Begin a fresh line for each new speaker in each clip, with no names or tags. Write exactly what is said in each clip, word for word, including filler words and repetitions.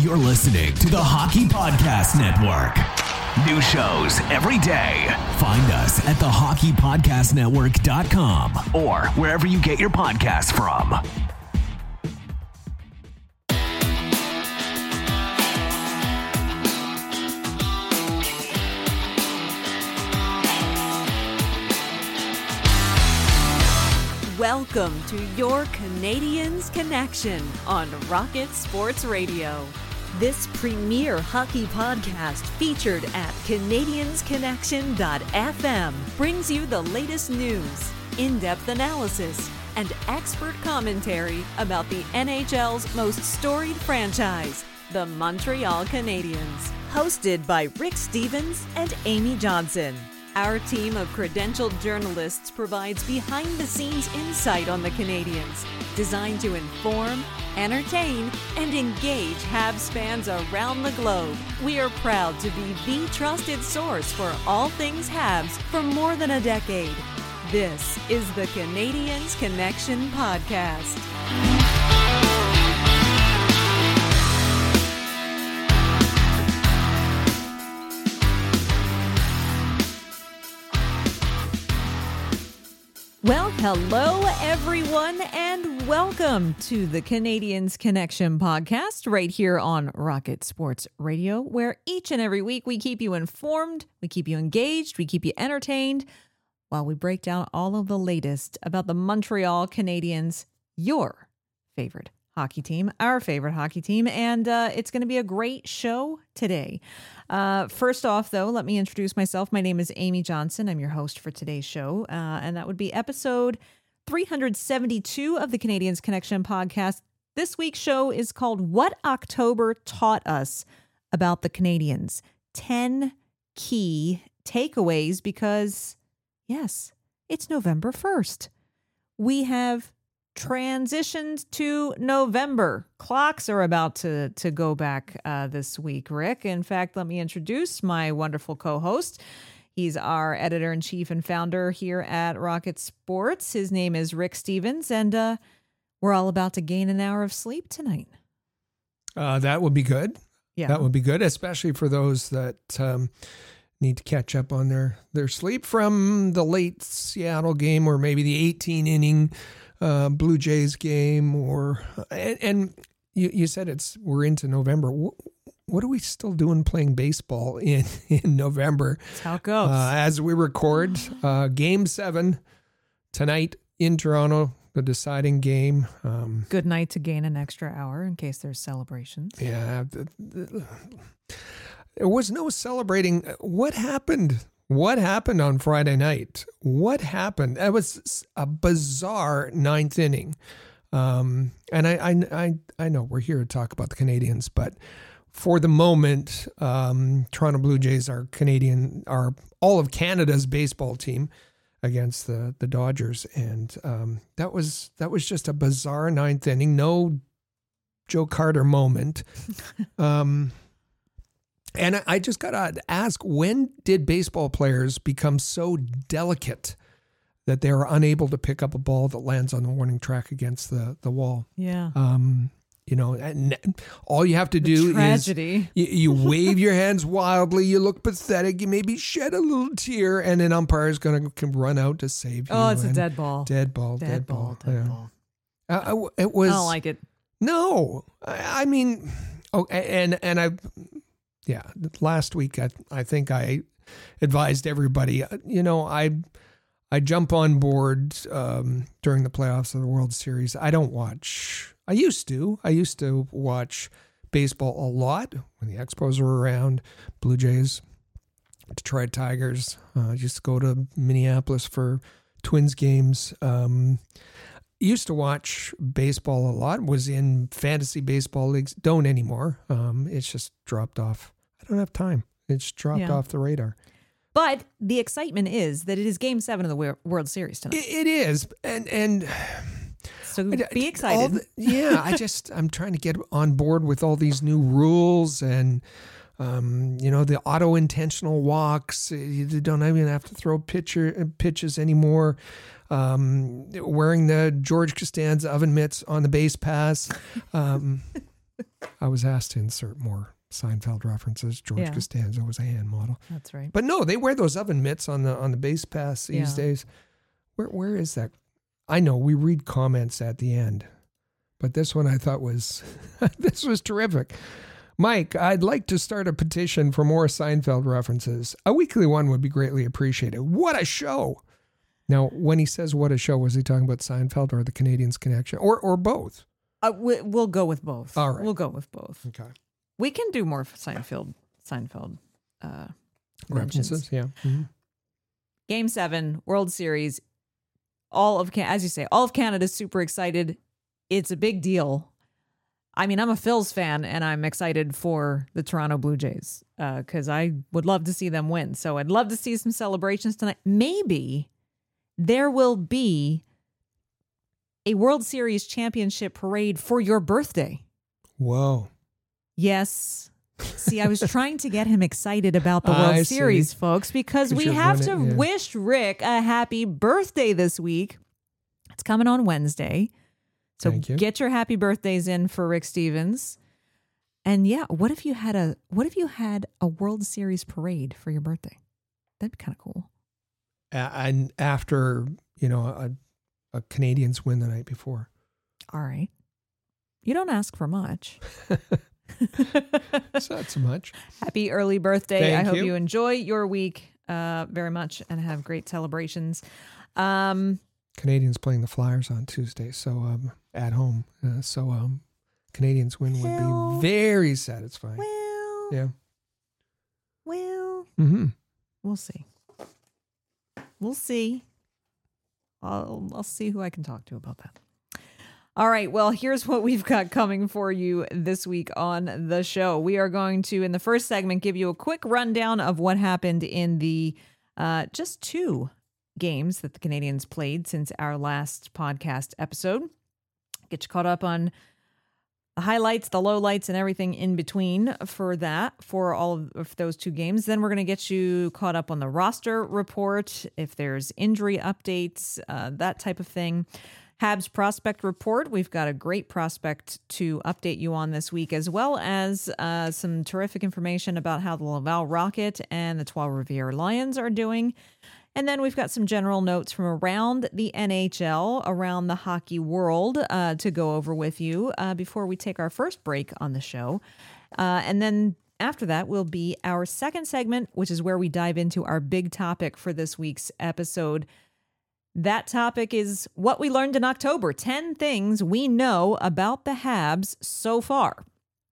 You're listening to the Hockey Podcast Network. New shows every day. Find us at the hockey podcast network dot com or wherever you get your podcasts from.
Welcome to your Canadiens Connection on Rocket Sports Radio. This premier hockey podcast featured at Canadiens Connection dot f m brings you the latest news, in-depth analysis, and expert commentary about the N H L's most storied franchise, the Montreal Canadiens. Hosted by Rick Stevens and Amy Johnson. Our team of credentialed journalists provides behind-the-scenes insight on the Canadiens, designed to inform, entertain, and engage Habs fans around the globe. We are proud to be the trusted source for all things Habs for more than a decade. This is the Canadiens Connection Podcast. Well, hello, everyone, and welcome to the Canadiens Connection podcast right here on Rocket Sports Radio, where each and every week we keep you informed, we keep you engaged, we keep you entertained, while we break down all of the latest about the Montreal Canadiens, your favorite hockey team, our favorite hockey team, and uh, it's going to be a great show today. Uh, first off, though, let me introduce myself. My name is Amy Johnson. I'm your host for today's show, uh, and that would be episode three seventy-two of the Canadiens Connection podcast. This week's show is called What October Taught Us About the Canadiens. ten key takeaways because, yes, it's November first. We have transitioned to November. Clocks are about to, to go back uh, this week, Rick. In fact, let me introduce my wonderful co-host. He's our editor-in-chief and founder here at Rocket Sports. His name is Rick Stevens, and uh, we're all about to gain an hour of sleep tonight.
Uh, that would be good.
Yeah.
That would be good, especially for those that um, need to catch up on their, their sleep from the late Seattle game or maybe the eighteen inning Uh, Blue Jays game, or and, and you, you said it's we're into November. What, what are we still doing playing baseball in, in November?
That's how it goes.
Uh, as we record, uh, Game Seven tonight in Toronto, the deciding game. Um,
Good night to gain an extra hour in case there's celebrations.
yeah, the, the, there was no celebrating. What happened? What happened on Friday night? What happened? That was a bizarre ninth inning. Um, and I, I, I, I know we're here to talk about the Canadiens, but for the moment, um, Toronto Blue Jays are Canadian, are all of Canada's baseball team against the the Dodgers, and um, that was that was just a bizarre ninth inning. No Joe Carter moment. Um, And I just got to ask, when did baseball players become so delicate that they are unable to pick up a ball that lands on the warning track against the, the wall?
Yeah.
Um, you know, and all you have to
The
do
tragedy.
is you, you wave your hands wildly, you look pathetic, you maybe shed a little tear, and an umpire is going to run out to save you.
Oh, it's a
and
dead ball.
Dead ball, dead,
Dead
ball.
ball, dead
yeah.
ball.
Uh, it was.
I don't like it.
No, I, I mean, oh, and and I. Yeah, last week I I think I advised everybody. You know, I I jump on board um, during the playoffs of the World Series. I don't watch. I used to. I used to watch baseball a lot when the Expos were around. Blue Jays, Detroit Tigers. Uh, I used to go to Minneapolis for Twins games. Um, used to watch baseball a lot. Was in fantasy baseball leagues. Don't anymore. Um, it's just dropped off. I don't have time. It's dropped
Yeah.
off the radar.
But the excitement is that it is Game Seven of the Wor- World Series tonight.
It, it is, and and
So
I-
be
all
excited.
the- yeah, I just I'm trying to get on board with all these new rules and um, you know, the auto intentional walks. You don't even have to throw pitcher pitches anymore. Um, wearing the George Costanza oven mitts on the base pass. Um, I was asked to insert more Seinfeld references. George
Yeah.
Costanza was a hand model.
That's right.
But no, they wear those oven mitts on the on the base pass these
Yeah.
days. Where where is that? I know we read comments at the end, but this one I thought was this was terrific. Mike, I'd like to start a petition for more Seinfeld references. A weekly one would be greatly appreciated. What a show! Now, when he says "what a show," was he talking about Seinfeld or the Canadians Connection, or or both?
Uh, we, we'll go with both.
All right.
We'll go with both.
Okay.
We can do more Seinfeld. Seinfeld uh, mentions.
References, yeah. Mhm.
Game seven, World Series. All of Can- as you say, all of Canada's super excited. It's a big deal. I mean, I'm a Phils fan, and I'm excited for the Toronto Blue Jays because uh, I would love to see them win. So I'd love to see some celebrations tonight. Maybe there will be a World Series championship parade for your birthday.
Whoa.
Yes. See, I was trying to get him excited about the World
I
Series,
see.
folks, because
'Cause
we
you're
have to
running- yeah.
wish Rick a happy birthday this week. It's coming on Wednesday. So
Thank you.
get your happy birthdays in for Rick Stevens. And yeah, what if you had a what if you had a World Series parade for your birthday? That'd be kind of cool.
A- And after, you know, a, a Canadians win the night before.
All right. You don't ask for much.
It's not so much.
Happy early birthday.
Thank
I hope
you.
you enjoy your week uh, very much and have great celebrations. Um,
Canadians playing the Flyers on Tuesday, so um, at home. Uh, so um, Canadians win would
Well-
be very satisfying.
well,
Yeah.
well,
Mm-hmm.
we'll see. We'll see. I'll, I'll see who I can talk to about that. All right. Well, here's what we've got coming for you this week on the show. We are going to, in the first segment, give you a quick rundown of what happened in the uh, just two games that the Canadians played since our last podcast episode. Get you caught up on the highlights, the lowlights, and everything in between for that, for all of those two games. Then we're going to get you caught up on the roster report, if there's injury updates, uh, that type of thing. Habs prospect report. We've got a great prospect to update you on this week, as well as uh, some terrific information about how the Laval Rocket and the Trois-Rivières Lions are doing. And then we've got some general notes from around the N H L, around the hockey world uh, to go over with you uh, before we take our first break on the show. Uh, and then after that will be our second segment, which is where we dive into our big topic for this week's episode. That topic is what we learned in October, ten things we know about the Habs so far.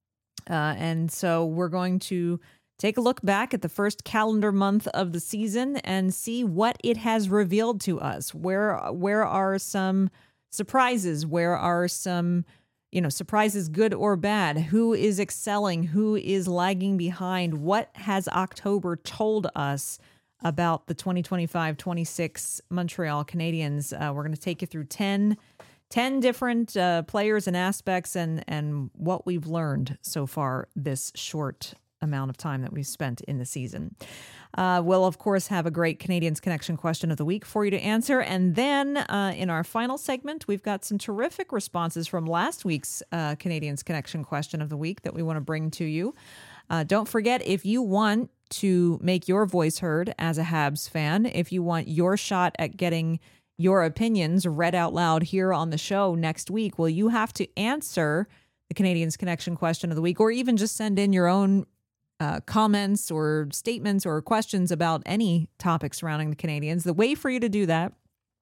Uh, and so we're going to take a look back at the first calendar month of the season and see what it has revealed to us. Where where are some surprises? Where are some, you know, surprises, good or bad? Who is excelling? Who is lagging behind? What has October told us about the twenty twenty-five twenty-six Montreal Canadiens? Uh, we're going to take you through ten, ten different uh, players and aspects and, and what we've learned so far this short amount of time that we've spent in the season. Uh, we'll, of course, have a great Canadians Connection question of the week for you to answer. And then uh, in our final segment, we've got some terrific responses from last week's uh, Canadians Connection question of the week that we want to bring to you. Uh, don't forget, if you want to make your voice heard as a Habs fan, if you want your shot at getting your opinions read out loud here on the show next week, well, you have to answer the Canadians Connection question of the week, or even just send in your own uh, comments or statements or questions about any topic surrounding the Canadians. The way for you to do that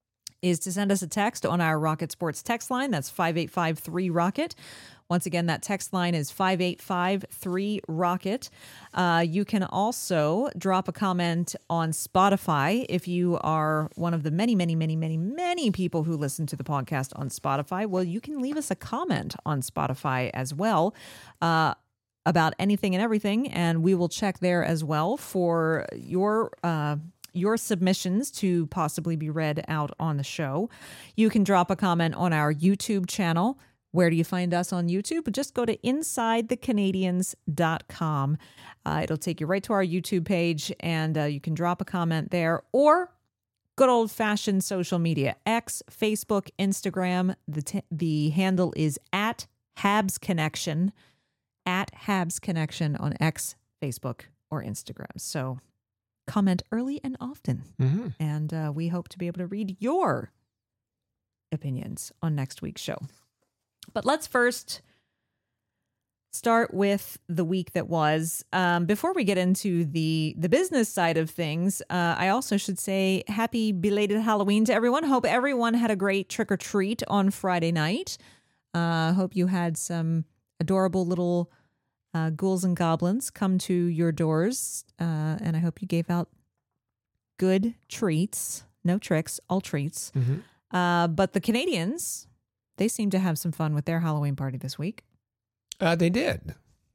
is to send us a text on our Rocket Sports text line. That's five eight five three ROCKET. Once again, that text line is five eight five three ROCKET. Uh, you can also drop a comment on Spotify if you are one of the many, many, many, many, many people who listen to the podcast on Spotify. Well, you can leave us a comment on Spotify as well uh, about anything and everything, and we will check there as well for your uh your submissions to possibly be read out on the show. You can drop a comment on our YouTube channel. Where do you find us on YouTube? Just go to inside the canadians dot com. Uh, it'll take you right to our YouTube page, and uh, you can drop a comment there, or good old-fashioned social media, X, Facebook, Instagram. The, t- the handle is at Habs Connection. at Habs Connection on X, Facebook, or Instagram. So comment early and often.
Mm-hmm.
And uh, we hope to be able to read your opinions on next week's show. But let's first start with the week that was. Um, before we get into the the business side of things, uh, I also should say happy belated Halloween to everyone. Hope everyone had a great trick or treat on Friday night. Uh, hope you had some adorable little uh, ghouls and goblins come to your doors, uh, and I hope you gave out good treats. No tricks, all treats.
Mm-hmm.
Uh, but the Canadians, they seem to have some fun with their Halloween party this week.
Uh, they did.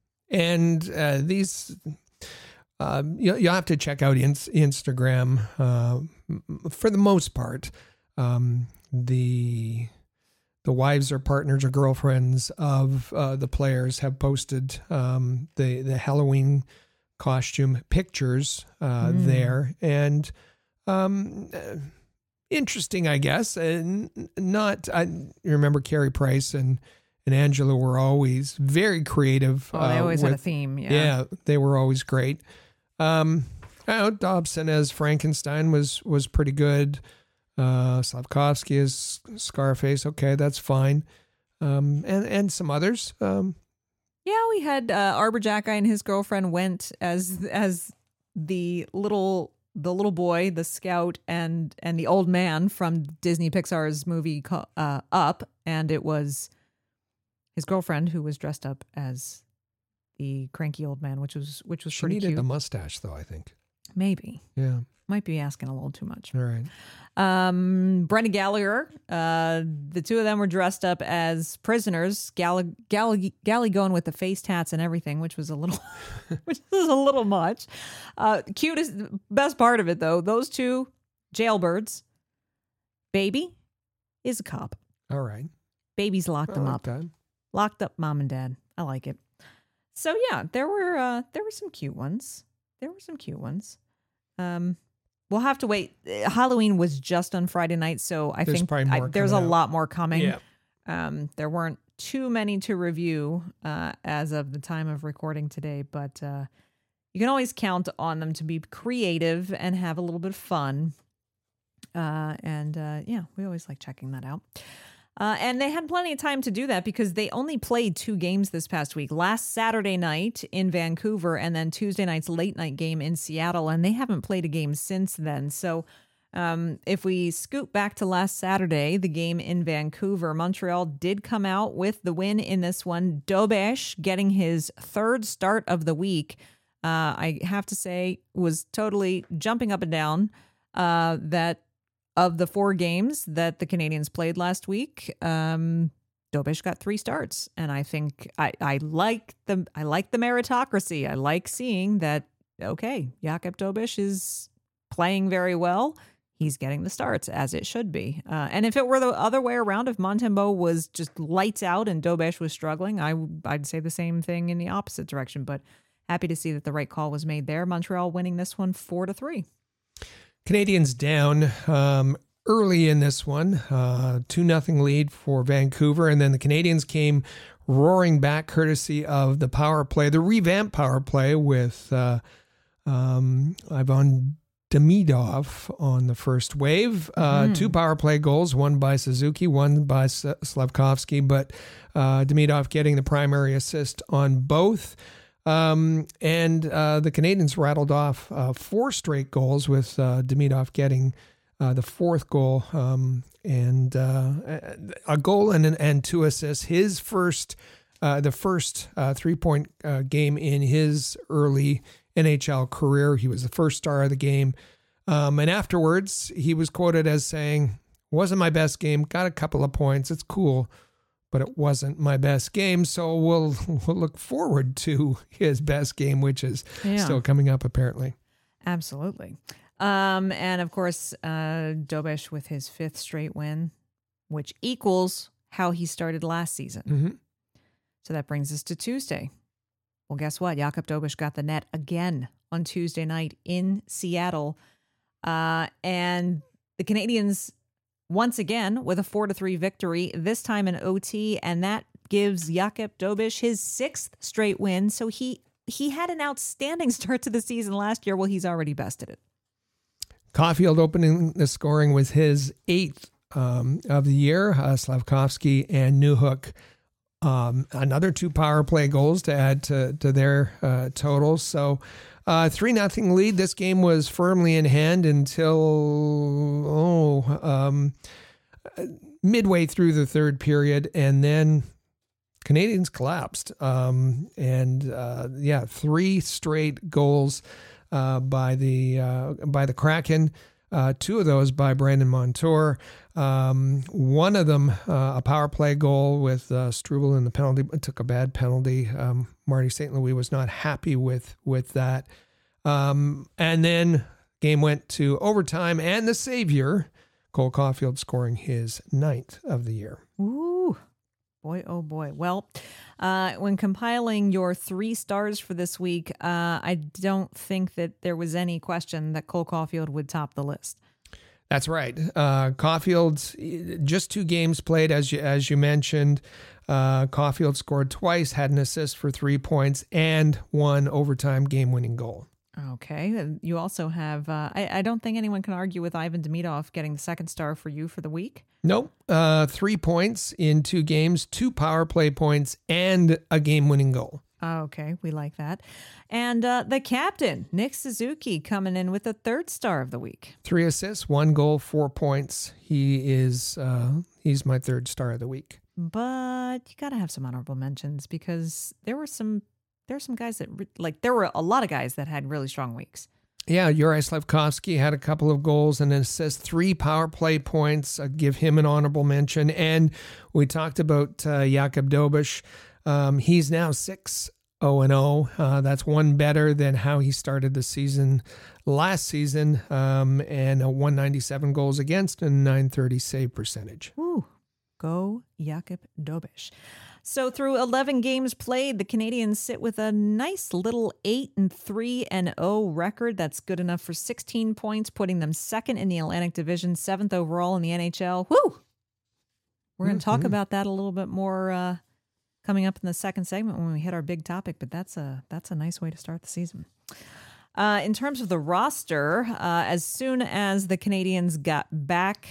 And uh, these, uh, you, you'll have to check out ins- Instagram. Uh, for the most part, um, the the wives or partners or girlfriends of uh, the players have posted um, the, the Halloween costume pictures uh,
Mm.
there. And um, uh, interesting, I guess. And not, I remember Carey Price and And Angela were always very creative.
Oh, they
uh,
always
with,
had a theme. Yeah.
Yeah, they were always great. Um, I know Dobson as Frankenstein was was pretty good. Uh, Slavkovsky as Scarface. Okay, that's fine. Um, and and some others. Um,
Yeah, we had uh, Arbor Jacki and his girlfriend went as as the little the little boy, the scout, and and the old man from Disney Pixar's movie co- uh, Up, and it was his girlfriend who was dressed up as the cranky old man, which was which was
she
pretty
needed
cute.
the mustache, though. I think.
Maybe
Yeah.
might be asking a little too much.
All right.
Um, Brenda Gallagher, uh, the two of them were dressed up as prisoners. Gall- Gall- Gally going with the face tats and everything, which was a little, which was a little much. Uh, cutest, best part of it though, those two jailbirds. Baby is a cop.
All right.
Baby's locked
I
them
like
up.
that.
Locked up mom and dad. I like it. So yeah, there were uh, there were some cute ones. There were some cute ones. Um, we'll have to wait. Uh, Halloween was just on Friday night, so I
There's
think
probably
I,
more
there's a
coming out.
lot more coming.
Yeah.
Um, there weren't too many to review uh, as of the time of recording today, but uh, you can always count on them to be creative and have a little bit of fun. Uh, and uh, yeah, we always like checking that out. Uh, and they had plenty of time to do that because they only played two games this past week. Last Saturday night in Vancouver and then Tuesday night's late night game in Seattle. And they haven't played a game since then. So um, if we scoot back to last Saturday, the game in Vancouver, Montreal did come out with the win in this one. Dobesh getting his third start of the week. Uh, I have to say was totally jumping up and down uh, that of the four games that the Canadians played last week, um, Dobesh got three starts, and I think I, I like the I like the meritocracy. I like seeing that. Okay, Jakub Dobesh is playing very well. He's getting the starts as it should be. Uh, and if it were the other way around, if Montembeault was just lights out and Dobesh was struggling, I I'd say the same thing in the opposite direction. But happy to see that the right call was made there. Montreal winning this one four to three.
Canadians down um, early in this one, uh, two nothing lead for Vancouver, and then the Canadians came roaring back courtesy of the power play, the revamped power play with uh, um, Ivan Demidov on the first wave. Uh,
Mm-hmm.
Two power play goals, one by Suzuki, one by S- Slavkovsky, but uh, Demidov getting the primary assist on both. Um, and uh, the Canadians rattled off uh, four straight goals with uh, Demidov getting uh, the fourth goal um, and uh, a goal and and two assists. His first, uh, the first uh, three point uh, game in his early N H L career. He was the first star of the game, um, and afterwards he was quoted as saying, "Wasn't my best game. Got a couple of points. It's cool, but it wasn't my best game." So we'll we'll look forward to his best game, which is
Yeah.
still coming up, apparently.
Absolutely. Um, and of course, uh, Dobesh with his fifth straight win, which equals how he started last season.
Mm-hmm.
So that brings us to Tuesday. Well, guess what? Jakub Dobesh got the net again on Tuesday night in Seattle. Uh, and the Canadians, once again, with a four to three victory, this time in O T. And that gives Jakub Dobeš his sixth straight win. So he he had an outstanding start to the season last year. Well, he's already bested it.
Caulfield opening the scoring with his eighth um, of the year. Uh, Slavkovsky and Newhook, um, another two power play goals to add to, to their uh, totals. So uh, three nothing lead. This game was firmly in hand until oh um, midway through the third period, and then Canadians collapsed. Um, and uh, yeah, three straight goals uh, by the uh, by the Kraken. Uh, two of those by Brandon Montour. Um, one of them, uh, a power play goal with uh, Struble in the penalty, took a bad penalty. Um, Marty Saint Louis was not happy with with that. Um, and then game went to overtime, and the savior, Cole Caulfield, scoring his ninth of the year.
Ooh, boy, oh boy. Well, uh, when compiling your three stars for this week, uh, I don't think that there was any question that Cole Caulfield would top the list.
That's right. Uh, Caulfield, just two games played, as you, as you mentioned. Uh, Caulfield scored twice, had an assist for three points, and one overtime game-winning goal.
Okay. You also have, uh, I, I don't think anyone can argue with Ivan Demidov getting the second star for you for the week.
Nope. Uh, three points in two games, two power play points, and a game-winning goal.
Okay, we like that. And uh, the captain, Nick Suzuki, coming in with the third star of the week.
Three assists, one goal, four points. He is uh, he's my third star of the week.
But you got to have some honorable mentions because there were some there were some guys that re- like there were a lot of guys that had really strong weeks.
Yeah, Juraj Slavkovsky had a couple of goals and an assist, three power play points. I'd give him an honorable mention. And we talked about uh, Jakub Dobeš. Um, he's now six oh and oh. Uh, that's one better than how he started the season last season, um, and a one ninety-seven goals against and nine thirty save percentage.
Ooh, go Jakub Dobeš. So through eleven games played, the Canadians sit with a nice little eight and three and oh record. That's good enough for sixteen points, putting them second in the Atlantic Division, seventh overall in the N H L. Woo! We're going to
Mm-hmm.
talk about that a little bit more uh, coming up in the second segment when we hit our big topic, but that's a that's a nice way to start the season. Uh, in terms of the roster, uh, as soon as the Canadians got back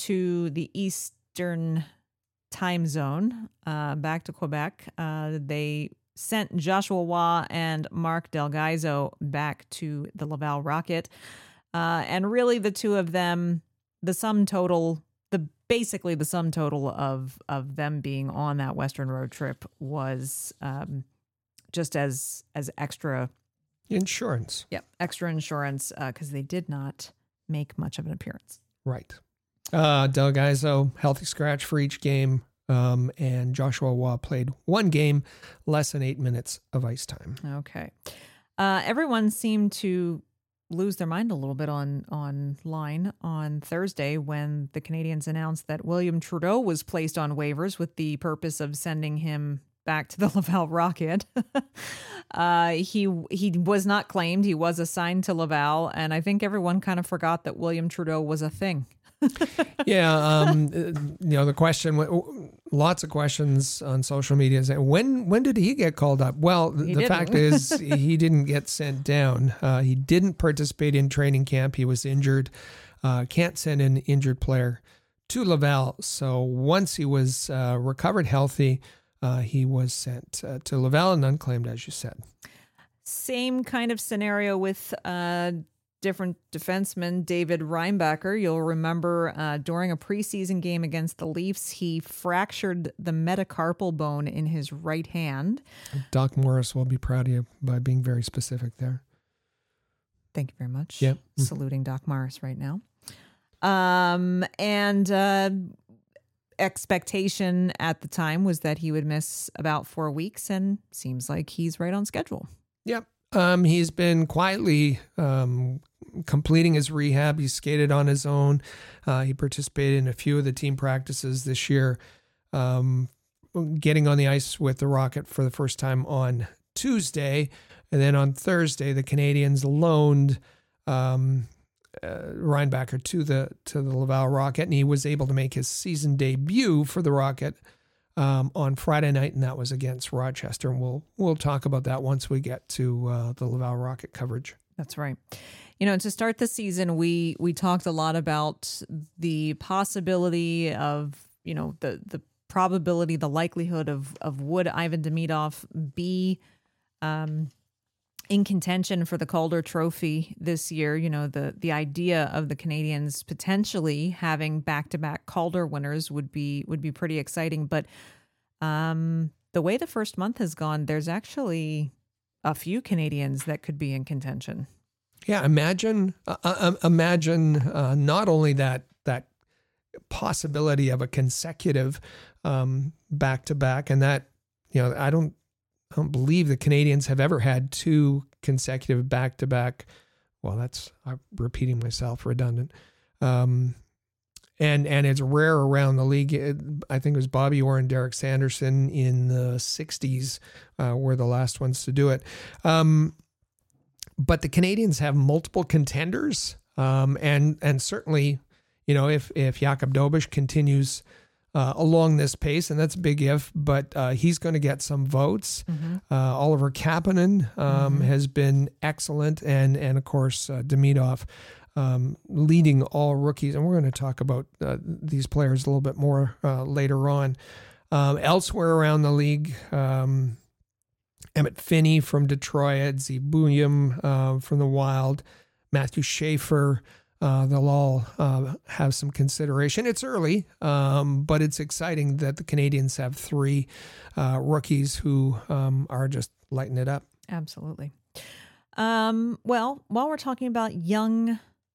to the Eastern time zone, uh, back to Quebec, uh, they sent Joshua Waugh and Mark Delgaizo back to the Laval Rocket. Uh, and really the two of them, the sum total, the basically the sum total of of them being on that Western road trip was um, just as as extra
Insurance.
Yep, extra insurance because uh, they did not make much of an appearance.
Right. Uh, Delgaizo, healthy scratch for each game, um, and Joshua Waugh played one game, less than eight minutes of ice time.
Okay. Uh, everyone seemed to lose their mind a little bit on online on Thursday when the Canadians announced that William Trudeau was placed on waivers with the purpose of sending him back to the Laval Rocket. uh, he he was not claimed. He was assigned to Laval, and I think everyone kind of forgot that William Trudeau was a thing.
yeah, um, you know, the question, lots of questions on social media is, when when did he get called up? Well,
He
the
didn't.
fact is he didn't get sent down. Uh, he didn't participate in training camp. He was injured. Uh, can't send an injured player to Laval. So once he was uh, recovered healthy, uh, he was sent uh, to Laval and unclaimed, as you said.
Same kind of scenario with uh, different defenseman, David Reinbacher. You'll remember uh, during a preseason game against the Leafs, he fractured the metacarpal bone in his right hand.
Doc Morris will be proud of you by being very specific there.
Thank you very much.
Yep. Mm-hmm.
Saluting Doc Morris right now. Um, and uh, expectation at the time was that he would miss about four weeks, and seems like he's right on schedule.
Yep. Um, he's been quietly um, completing his rehab. He skated on his own. Uh, he participated in a few of the team practices this year, um, getting on the ice with the Rocket for the first time on Tuesday. And then on Thursday, the Canadians loaned um, uh, Reinbacher to the to the Laval Rocket, and he was able to make his season debut for the Rocket um, on Friday night, and that was against Rochester. And we'll we'll talk about that once we get to uh, the Laval Rocket coverage.
That's right. You know, to start the season, we we talked a lot about the possibility of, you know, the the probability, the likelihood of of would Ivan Demidov be um, in contention for the Calder Trophy this year. You know, the the idea of the Canadiens potentially having back-to-back Calder winners would be would be pretty exciting. But um, the way the first month has gone, there's actually a few Canadiens that could be in contention.
Yeah, imagine uh, uh, imagine uh, not only that that possibility of a consecutive um, back-to-back, and that, you know, I don't I don't believe the Canadiens have ever had two consecutive back-to-back. Well, that's I'm repeating myself, redundant. Um, and and it's rare around the league. It, I think it was Bobby Orr and Derek Sanderson in the sixties uh, were the last ones to do it. Um, but the Canadiens have multiple contenders, um, and and certainly, you know, if if Jakub Dobeš continues Uh, along this pace, and that's a big if, but uh, he's going to get some votes. Mm-hmm. Uh, Oliver Kapanen um, mm-hmm. has been excellent, and and of course uh, Demidov um, leading all rookies, and we're going to talk about uh, these players a little bit more uh, later on. Um, elsewhere around the league, um, Emmett Finney from Detroit, Z Bouillum uh, from the Wild, Matthew Schaefer. Uh, they'll all uh, have some consideration. It's early, um, but it's exciting that the Canadiens have three uh, rookies who um, are just lighting it up.
Absolutely. Um, well, while we're talking about young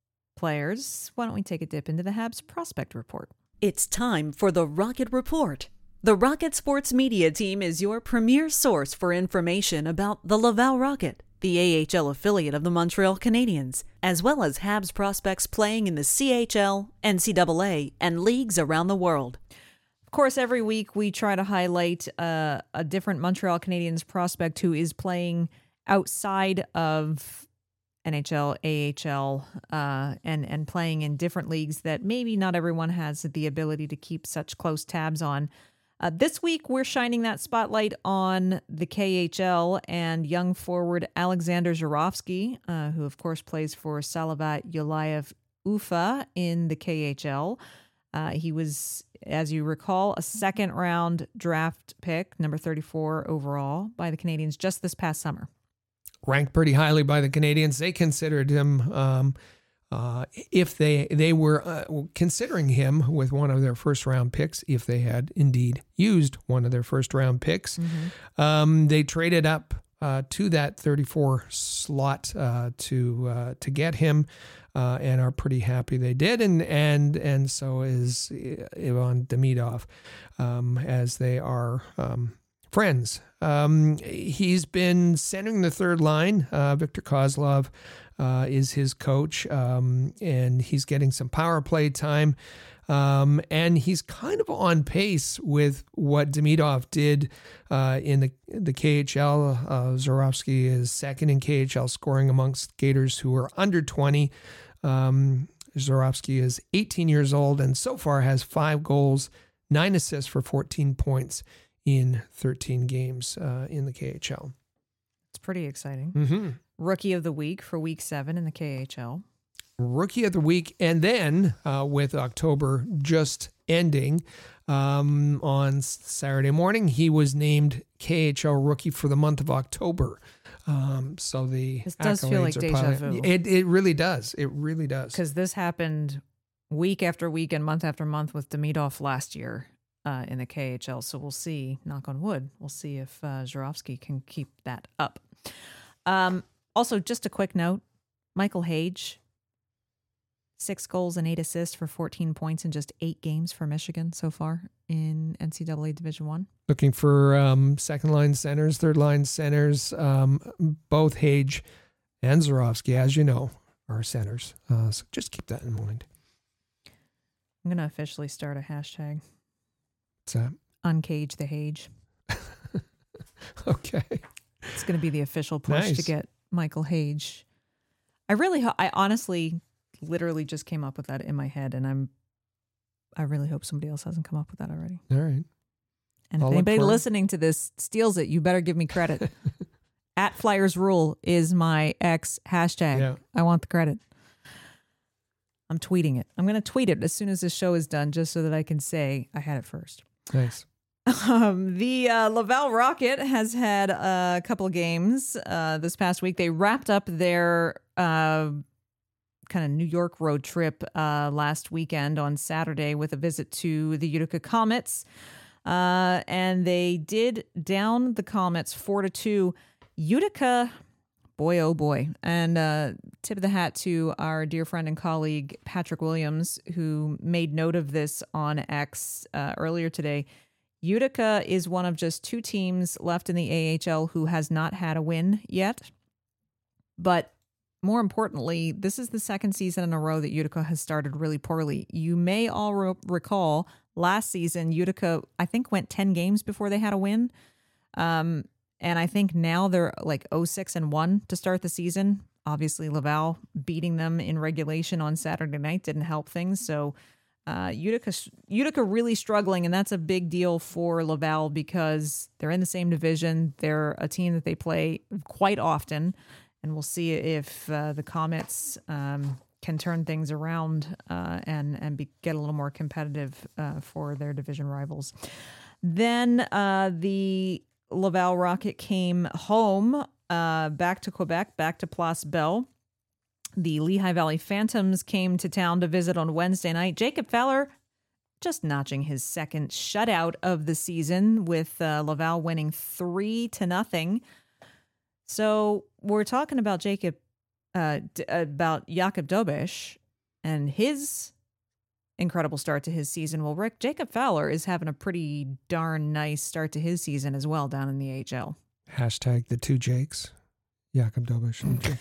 players, why don't we take a dip into the Habs prospect report?
It's time for the Rocket Report. The Rocket Sports Media Team is your premier source for information about the Laval Rocket, the A H L affiliate of the Montreal Canadiens, as well as Habs prospects playing in the C H L, N C double A, and leagues around the world.
Of course, every week we try to highlight uh, a different Montreal Canadiens prospect who is playing outside of N H L, A H L, uh, and, and playing in different leagues that maybe not everyone has the ability to keep such close tabs on. Uh, this week, we're shining that spotlight on the K H L and young forward Alexander Zhuravsky, uh, who, of course, plays for Salavat Yuliyev Ufa in the K H L. Uh, he was, as you recall, a second-round draft pick, number thirty-four overall, by the Canadiens just this past summer.
Ranked pretty highly by the Canadiens. They considered him... Um, Uh, if they they were uh, considering him with one of their first round picks, if they had indeed used one of their first round picks, mm-hmm. um, they traded up uh, to that thirty-four slot uh, to uh, to get him, uh, and are pretty happy they did, and and and so is Ivan Demidov, um, as they are um, friends. Um, he's been centering the third line. Uh, Victor Kozlov Uh, is his coach, um, and he's getting some power play time, um, and he's kind of on pace with what Demidov did uh, in the the K H L. Uh, Zhuravsky is second in K H L scoring amongst skaters who are under twenty. Um, Zhuravsky is eighteen years old and so far has five goals, nine assists for fourteen points in thirteen games uh, in the K H L.
It's pretty exciting.
Mm-hmm.
Rookie of the week for week seven in the K H L.
Rookie of the week. And then uh, with October just ending um, on Saturday morning, he was named K H L Rookie for the month of October. Um, so the
This does feel like deja
piling.
vu.
It, it really does. It really does.
Because this happened week after week and month after month with Demidov last year uh, in the K H L. So we'll see, knock on wood, we'll see if uh, Zhuravsky can keep that up. Um, Also, just a quick note, Michael Hage, six goals and eight assists for fourteen points in just eight games for Michigan so far in N C double A Division One.
Looking for um, second-line centers, third-line centers. Um, both Hage and Zhuravsky, as you know, are centers. Uh, so just keep that in mind.
I'm going to officially start a hashtag.
What's that?
Uncage the Hage.
Okay.
It's going to be the official push
Nice.
to get Michael Hage. I really, ho- I honestly, literally just came up with that in my head, and I'm, I really hope somebody else hasn't come up with that already.
All right.
And if
I'll
anybody
look for 'em.
listening to this steals it, you better give me credit. At Flyers Rule is my X hashtag.
Yeah.
I want the credit. I'm tweeting it. I'm going to tweet it as soon as this show is done, just so that I can say I had it first.
Nice.
Um, the uh, Laval Rocket has had a couple games uh, this past week. They wrapped up their uh, kind of New York road trip uh, last weekend on Saturday with a visit to the Utica Comets. Uh, and they did down the Comets four to two. Utica, boy, oh boy. And uh, tip of the hat to our dear friend and colleague, Patrick Williams, who made note of this on X uh, earlier today. Utica is one of just two teams left in the A H L who has not had a win yet. But more importantly, this is the second season in a row that Utica has started really poorly. You may all re- recall last season, Utica, I think, went ten games before they had a win. Um, and I think now they're like oh six and one to start the season. Obviously, Laval beating them in regulation on Saturday night didn't help things. So uh, Utica, Utica really struggling, and that's a big deal for Laval because they're in the same division. They're a team that they play quite often, and we'll see if uh, the Comets um, can turn things around uh, and and be, get a little more competitive uh, for their division rivals. Then uh, the Laval Rocket came home, uh, back to Quebec, back to Place Belle. The Lehigh Valley Phantoms came to town to visit on Wednesday night. Jacob Fowler just notching his second shutout of the season, with uh, Laval winning three to nothing. So we're talking about Jacob, uh, d- about Jakub Dobeš and his incredible start to his season. Well, Rick, Jacob Fowler is having a pretty darn nice start to his season as well down in the A H L.
Hashtag the two Jakes. Jakub Dobeš. and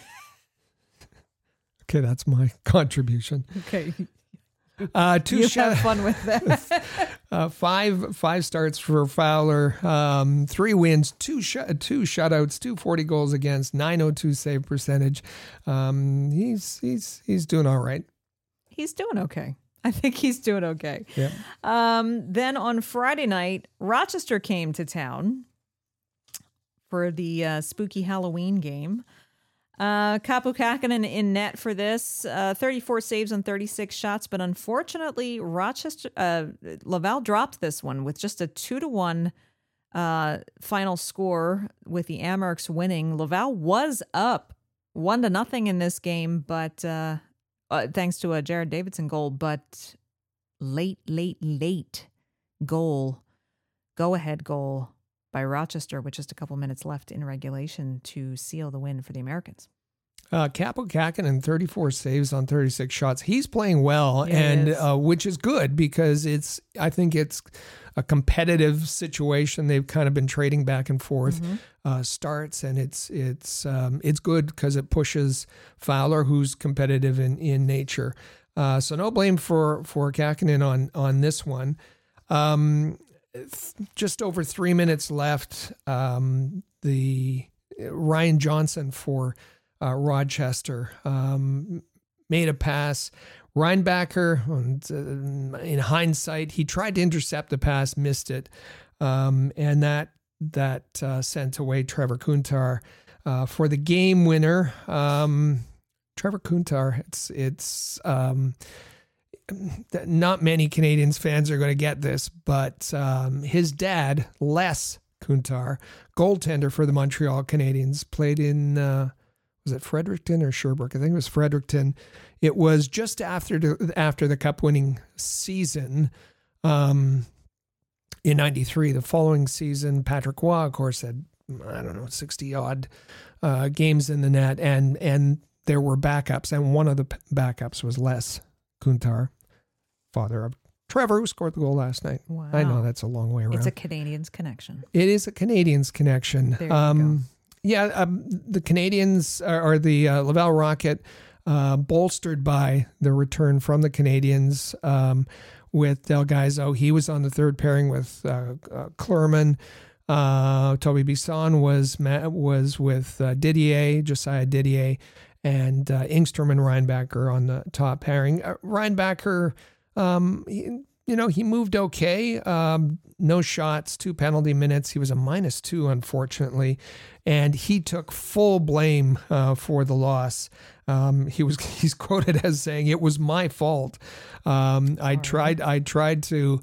Okay, that's my contribution.
Okay.
Uh, two
You
shut-
have fun with that.
uh, five five starts for Fowler, um, three wins, two sh- two shutouts, two forty goals against, nine oh two save percentage. Um, he's he's he's doing all right.
He's doing okay. I think he's doing okay.
Yeah.
Um, then on Friday night, Rochester came to town for the uh, spooky Halloween game. Uh, Kaapo Kähkönen in net for this, uh, thirty-four saves on thirty-six shots, but unfortunately, Rochester, uh, Laval dropped this one with just a two to one uh, final score, with the Amerks winning. Laval was up one to nothing in this game, but uh, uh, thanks to a Jared Davidson goal, but late, late, late goal, go ahead goal by Rochester with just a couple minutes left in regulation to seal the win for the Americans.
Uh, Kaapo Kähkönen, thirty-four saves on thirty-six shots. He's playing well,
Yeah, he
and
is.
uh, which is good because it's. I think it's a competitive situation. They've kind of been trading back and forth
Mm-hmm.
uh, starts, and it's it's um, it's good because it pushes Fowler, who's competitive in in nature. Uh, so no blame for for Kähkönen on on this one. Um, Just over three minutes left. Um, the Ryan Johnson for uh, Rochester um, made a pass. Reinbacher, uh, in hindsight, he tried to intercept the pass, missed it, um, and that that uh, sent away Trevor Kuntar uh, for the game winner. Um, Trevor Kuntar, it's it's. Um, not many Canadiens fans are going to get this, but um, his dad, Les Kuntar, goaltender for the Montreal Canadiens, played in, uh, was it Fredericton or Sherbrooke? I think it was Fredericton. It was just after the, after the cup-winning season um, in ninety-three. The following season, Patrick Roy, of course, had, I don't know, sixty-odd uh, games in the net, and and there were backups, and one of the backups was Les Kuntar, father of Trevor, who scored the goal last night.
Wow.
I know that's a long way around.
It's a Canadiens connection.
It is a Canadiens connection.
There you
um,
go.
Yeah, um, the Canadiens are, are the uh, Laval Rocket, uh, bolstered by the return from the Canadiens um, with Del Gaizo. He was on the third pairing with uh, uh, Klurman. Uh, Toby Bisson was was with uh, Didier, Josiah Didier, and uh, Ingstrom and Reinbacher on the top pairing. Uh, Reinbacher, um, he, you know, he moved okay. Um, no shots, two penalty minutes. He was a minus two, unfortunately, and he took full blame uh, for the loss. Um, he was he's quoted as saying, "It was my fault. Um, I tried I tried to,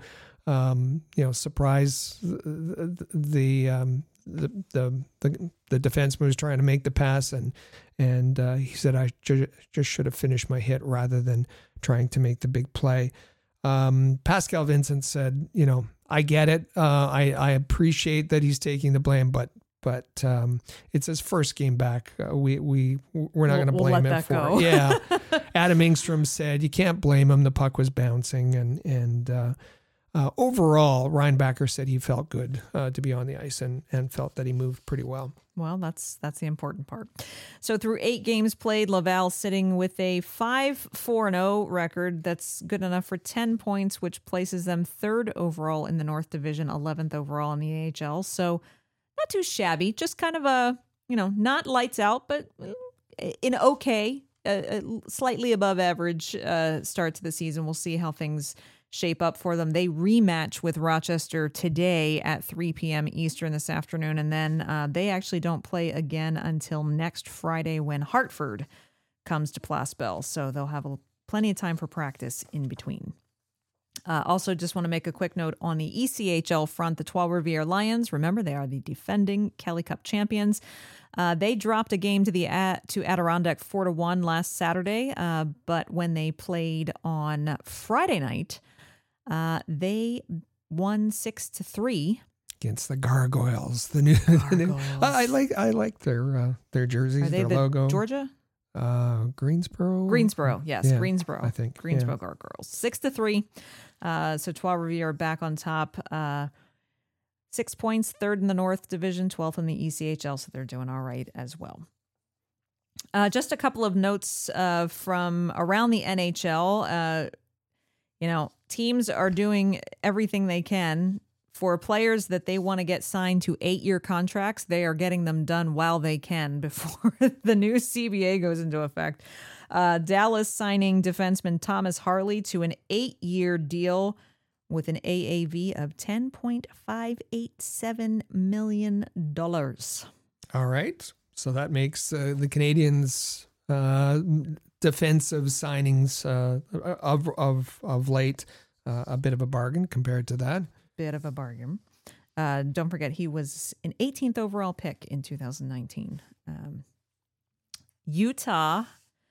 um, you know, surprise the the, um, the the the the defenseman was trying to make the pass, and and uh, he said I ju- just should have finished my hit rather than trying to make the big play." Um, Pascal Vincent said, "You know, I get it. Uh, I I appreciate that he's taking the blame, but." But um, it's his first game back. Uh, we we we're not
We'll-
going to
we'll
blame
let
him
that
for
go.
it. Yeah, Adam Ingstrom said you can't blame him. The puck was bouncing, and and uh, uh, overall, Ryan Backer said he felt good uh, to be on the ice and and felt that he moved pretty well.
Well, that's that's the important part. So through eight games played, Laval sitting with a five four and oh record. That's good enough for ten points, which places them third overall in the North Division, eleventh overall in the A H L. So not too shabby, just kind of a, you know, not lights out, but in okay, a, a slightly above average uh, start to the season. We'll see how things shape up for them. They rematch with Rochester today at three p.m. Eastern this afternoon, and then uh, they actually don't play again until next Friday when Hartford comes to Place Belle. So they'll have a, plenty of time for practice in between. Uh, also, just want to make a quick note on the E C H L front. The Trois-Rivières Lions, remember, they are the defending Kelly Cup champions. Uh, they dropped a game to the Ad- to Adirondack four to one last Saturday, uh, but when they played on Friday night, uh, they won six to three
Against the Gargoyles, the new, the new
Gargoyles.
I, I like I like their uh, their jerseys,
Are they
their
the
logo.
Georgia?
Uh, Greensboro.
Greensboro, yes,
Yeah,
Greensboro.
I think,
Greensboro
yeah.
Gargoyles, six to three. Uh, so Trois-Rivières are back on top. Uh, six points, third in the North Division, twelfth in the E C H L. So they're doing all right as well. Uh, just a couple of notes uh, from around the N H L. Uh, you know, teams are doing everything they can for players that they want to get signed to eight-year contracts. They are getting them done while they can before the new C B A goes into effect. Uh, Dallas signing defenseman Thomas Harley to an eight-year deal with an A A V of ten point five eight seven million dollars.
All right. So that makes uh, the Canadiens' uh, defensive signings uh, of of of late uh, a bit of a bargain compared to that.
Bit of a bargain. Uh, don't forget, he was an eighteenth overall pick in two thousand nineteen. Um, Utah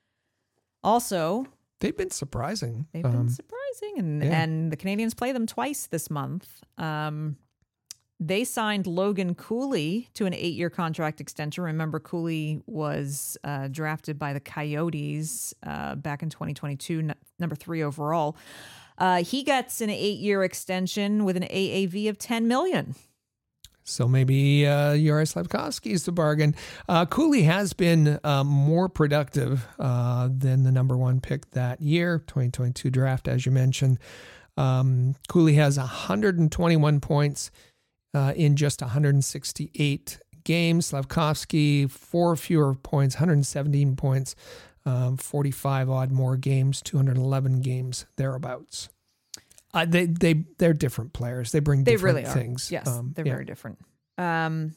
also,
They've been surprising.
they've been
Um,
surprising, and,
yeah.
and the Canadians play them twice this month. Um, they signed Logan Cooley to an eight-year contract extension. Remember, Cooley was uh, drafted by the Coyotes uh, back in twenty twenty-two, n- number three overall. Uh, he gets an eight-year extension with an A A V of ten million dollars.
So maybe uh, Yuri Slafkovsky is the bargain. Uh, Cooley has been uh, more productive uh, than the number one pick that year, twenty twenty-two draft, as you mentioned. Um, Cooley has one hundred twenty-one points uh, in just one hundred sixty-eight games. Slafkovsky, four fewer points, one hundred seventeen points, um, forty-five odd more games, two hundred eleven games, thereabouts. Uh, they they they're different players. They bring
They
different
really are.
things.
Yes,
Um,
they're
yeah.
very different. Um,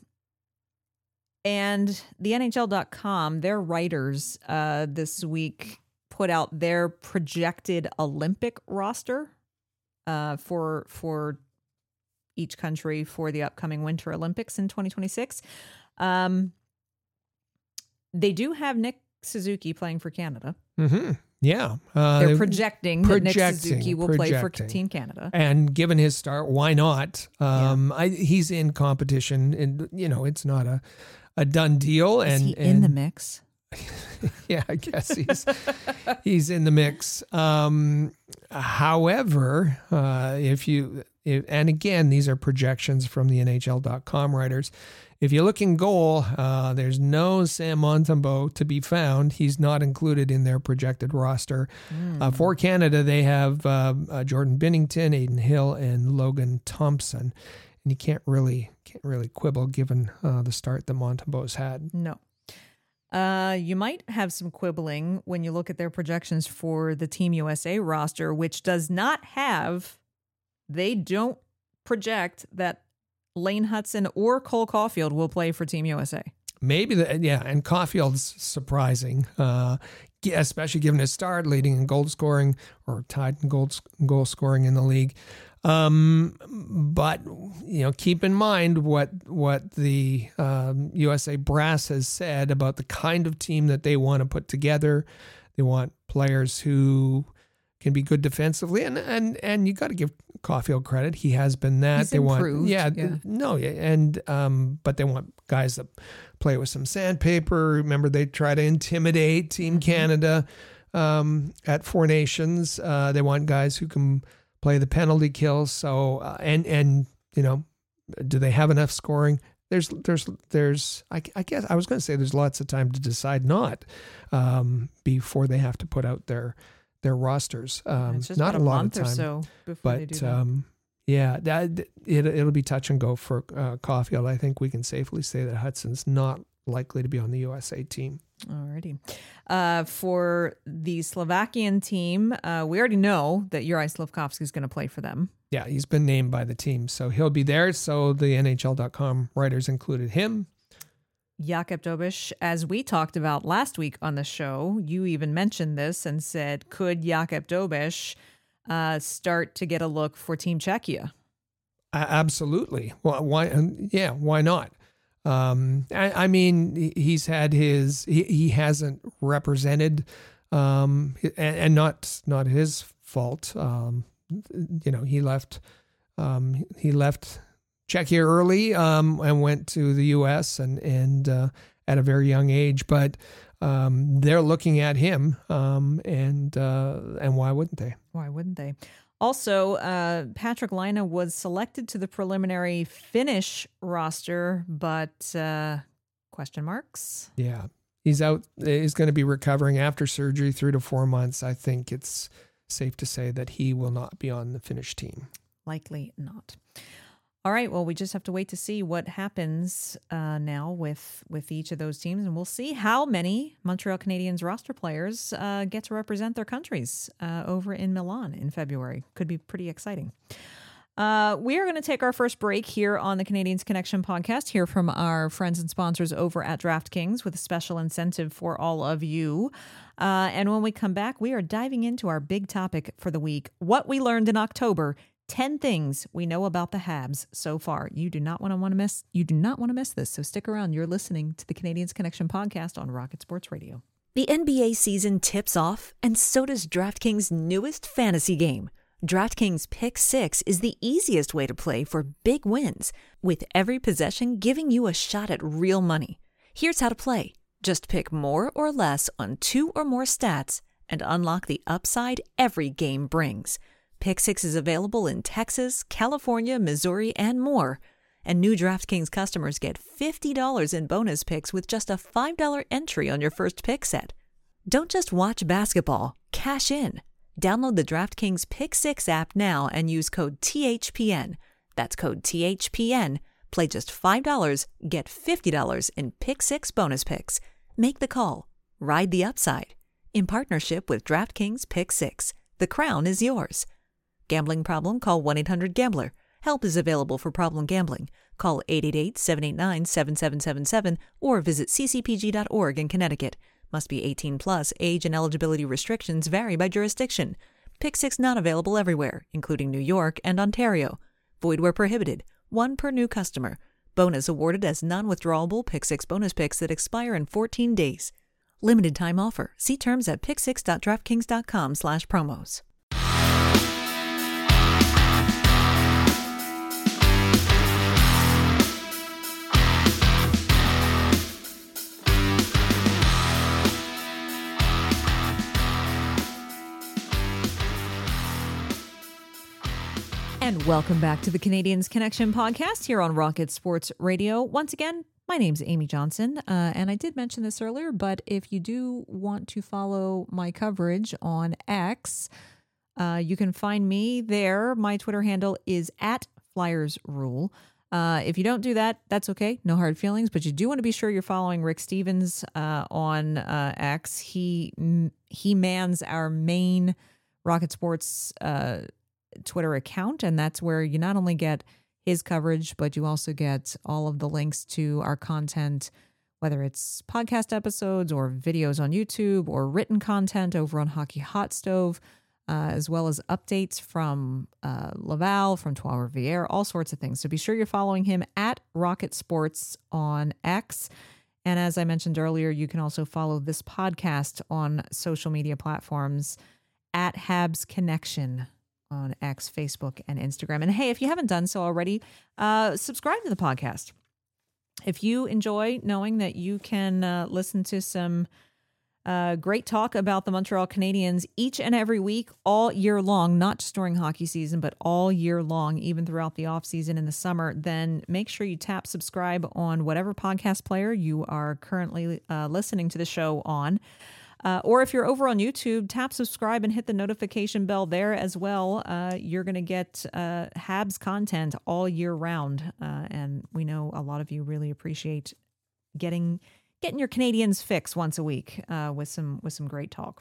and the N H L dot com, their writers uh, this week put out their projected Olympic roster uh, for for each country for the upcoming Winter Olympics in twenty twenty-six. Um, they do have Nick Suzuki playing for Canada.
Mm-hmm. Yeah. Uh,
They're
they-
projecting, that Nick
projecting,
Suzuki will play for
projecting.
Team Canada.
And given his start, why not? Um, I, he's in competition, and you know it's not a, a done deal.
Is
and
he in the
and-
mix?
yeah, I guess he's he's in the mix. Um, however, uh, if you if, and again, these are projections from the N H L dot com writers. If you look in goal, uh, there's no Sam Montembeault to be found. He's not included in their projected roster.
Hmm.
Uh, for Canada, they have uh, uh, Jordan Binnington, Aiden Hill, and Logan Thompson. And you can't really can't really quibble given uh, the start that Montembeault's had.
No. Uh, you might have some quibbling when you look at their projections for the Team U S A roster, which does not have they don't project that Lane Hutson or Cole Caulfield will play for Team U S A.
Maybe, the, yeah, and Caulfield's surprising, uh, especially given his start, leading in goal scoring or tied in goal, goal scoring in the league. Um, but, you know, keep in mind what what the um, U S A brass has said about the kind of team that they want to put together. They want players who can be good defensively, and and and you got to give Caulfield credit; he has been that.
He's
they
improved,
want, yeah,
yeah.
no, yeah, and um, but they want guys that play with some sandpaper. Remember, they try to intimidate Team Canada um, at Four Nations. Uh, they want guys who can play the penalty kill. So uh, and and you know, do they have enough scoring? There's there's there's I, I guess I was going to say there's lots of time to decide not um, before they have to put out their. their rosters. Um,
it's just
not
about
a
a
lot
month
of time,
or so before
but
they do that.
um, yeah, that it, it'll be touch and go for uh, Caulfield. I think we can safely say that Hudson's not likely to be on the U S A team.
Alrighty. Uh, for the Slovakian team, uh, we already know that Juraj Slafkovský is going to play for them.
Yeah, he's been named by the team, so he'll be there. So the N H L dot com writers included him.
Jakub Dobeš, as we talked about last week on the show, you even mentioned this and said, could Jakub Dobeš uh, start to get a look for Team Czechia?
Uh, absolutely. Well, why? Yeah, why not? Um, I, I mean, he's had his. He, he hasn't represented, um, and, and not not his fault. Um, you know, he left. Um, he left Czechia early um, and went to the U S and and uh, at a very young age. But um, they're looking at him, um, and uh, and why wouldn't they?
Why wouldn't they? Also, uh, Patrick Laine was selected to the preliminary Finnish roster, but uh, question marks.
Yeah, he's out. He's going to be recovering after surgery, three to four months. I think it's safe to say that he will not be on the Finnish team.
Likely not. All right. Well, we just have to wait to see what happens uh, now with with each of those teams, and we'll see how many Montreal Canadiens roster players uh, get to represent their countries uh, over in Milan in February. Could be pretty exciting. Uh, we are going to take our first break here on the Canadiens Connection podcast, hear from our friends and sponsors over at DraftKings with a special incentive for all of you. Uh, and when we come back, we are diving into our big topic for the week, what we learned in October. ten things we know about the Habs so far. You do not want to want to miss. You do not want to miss this. So stick around. You're listening to the Canadiens Connection podcast on Rocket Sports Radio.
The N B A season tips off, and so does DraftKings' newest fantasy game. DraftKings Pick Six is the easiest way to play for big wins, with every possession giving you a shot at real money. Here's how to play. Just pick more or less on two or more stats and unlock the upside every game brings. Pick Six is available in Texas, California, Missouri, and more. And new DraftKings customers get fifty dollars in bonus picks with just a five dollars entry on your first pick set. Don't just watch basketball, cash in. Download the DraftKings Pick Six app now and use code T H P N. That's code T H P N. Play just five dollars, get fifty dollars in Pick Six bonus picks. Make the call. Ride the upside. In partnership with DraftKings Pick Six. The crown is yours. Gambling problem? Call one eight hundred gambler. Help is available for problem gambling. Call eight eight eight, seven eight nine, seven seven seven seven or visit c c p g dot org in Connecticut. Must be eighteen plus. Age and eligibility restrictions vary by jurisdiction. Pick Six not available everywhere, including New York and Ontario. Void where prohibited. One per new customer. Bonus awarded as non-withdrawable Pick Six bonus picks that expire in fourteen days. Limited time offer. See terms at pick six dot draftkings dot com slash promos.
And welcome back to the Canadiens Connection podcast here on Rocket Sports Radio. Once again, my name's Amy Johnson, uh, and I did mention this earlier, but if you do want to follow my coverage on X, uh, you can find me there. My Twitter handle is at Flyers Rule. Uh, if you don't do that, that's okay. No hard feelings, but you do want to be sure you're following Rick Stevens uh, on uh, X. He he mans our main Rocket Sports uh Twitter account, and that's where you not only get his coverage, but you also get all of the links to our content, whether it's podcast episodes or videos on YouTube or written content over on Hockey Hot Stove, uh, as well as updates from uh, Laval, from Trois Rivières, all sorts of things. So be sure you're following him at Rocket Sports on X. And as I mentioned earlier, you can also follow this podcast on social media platforms at Habs Connection on X, Facebook, and Instagram. And hey, if you haven't done so already, uh, subscribe to the podcast. If you enjoy knowing that you can uh, listen to some uh, great talk about the Montreal Canadiens each and every week, all year long, not just during hockey season, but all year long, even throughout the off season in the summer, then make sure you tap subscribe on whatever podcast player you are currently uh, listening to the show on. Uh, or if you're over on YouTube, tap subscribe and hit the notification bell there as well. Uh, you're going to get uh, Habs content all year round. Uh, and we know a lot of you really appreciate getting getting your Canadiens fix once a week uh, with some with some great talk.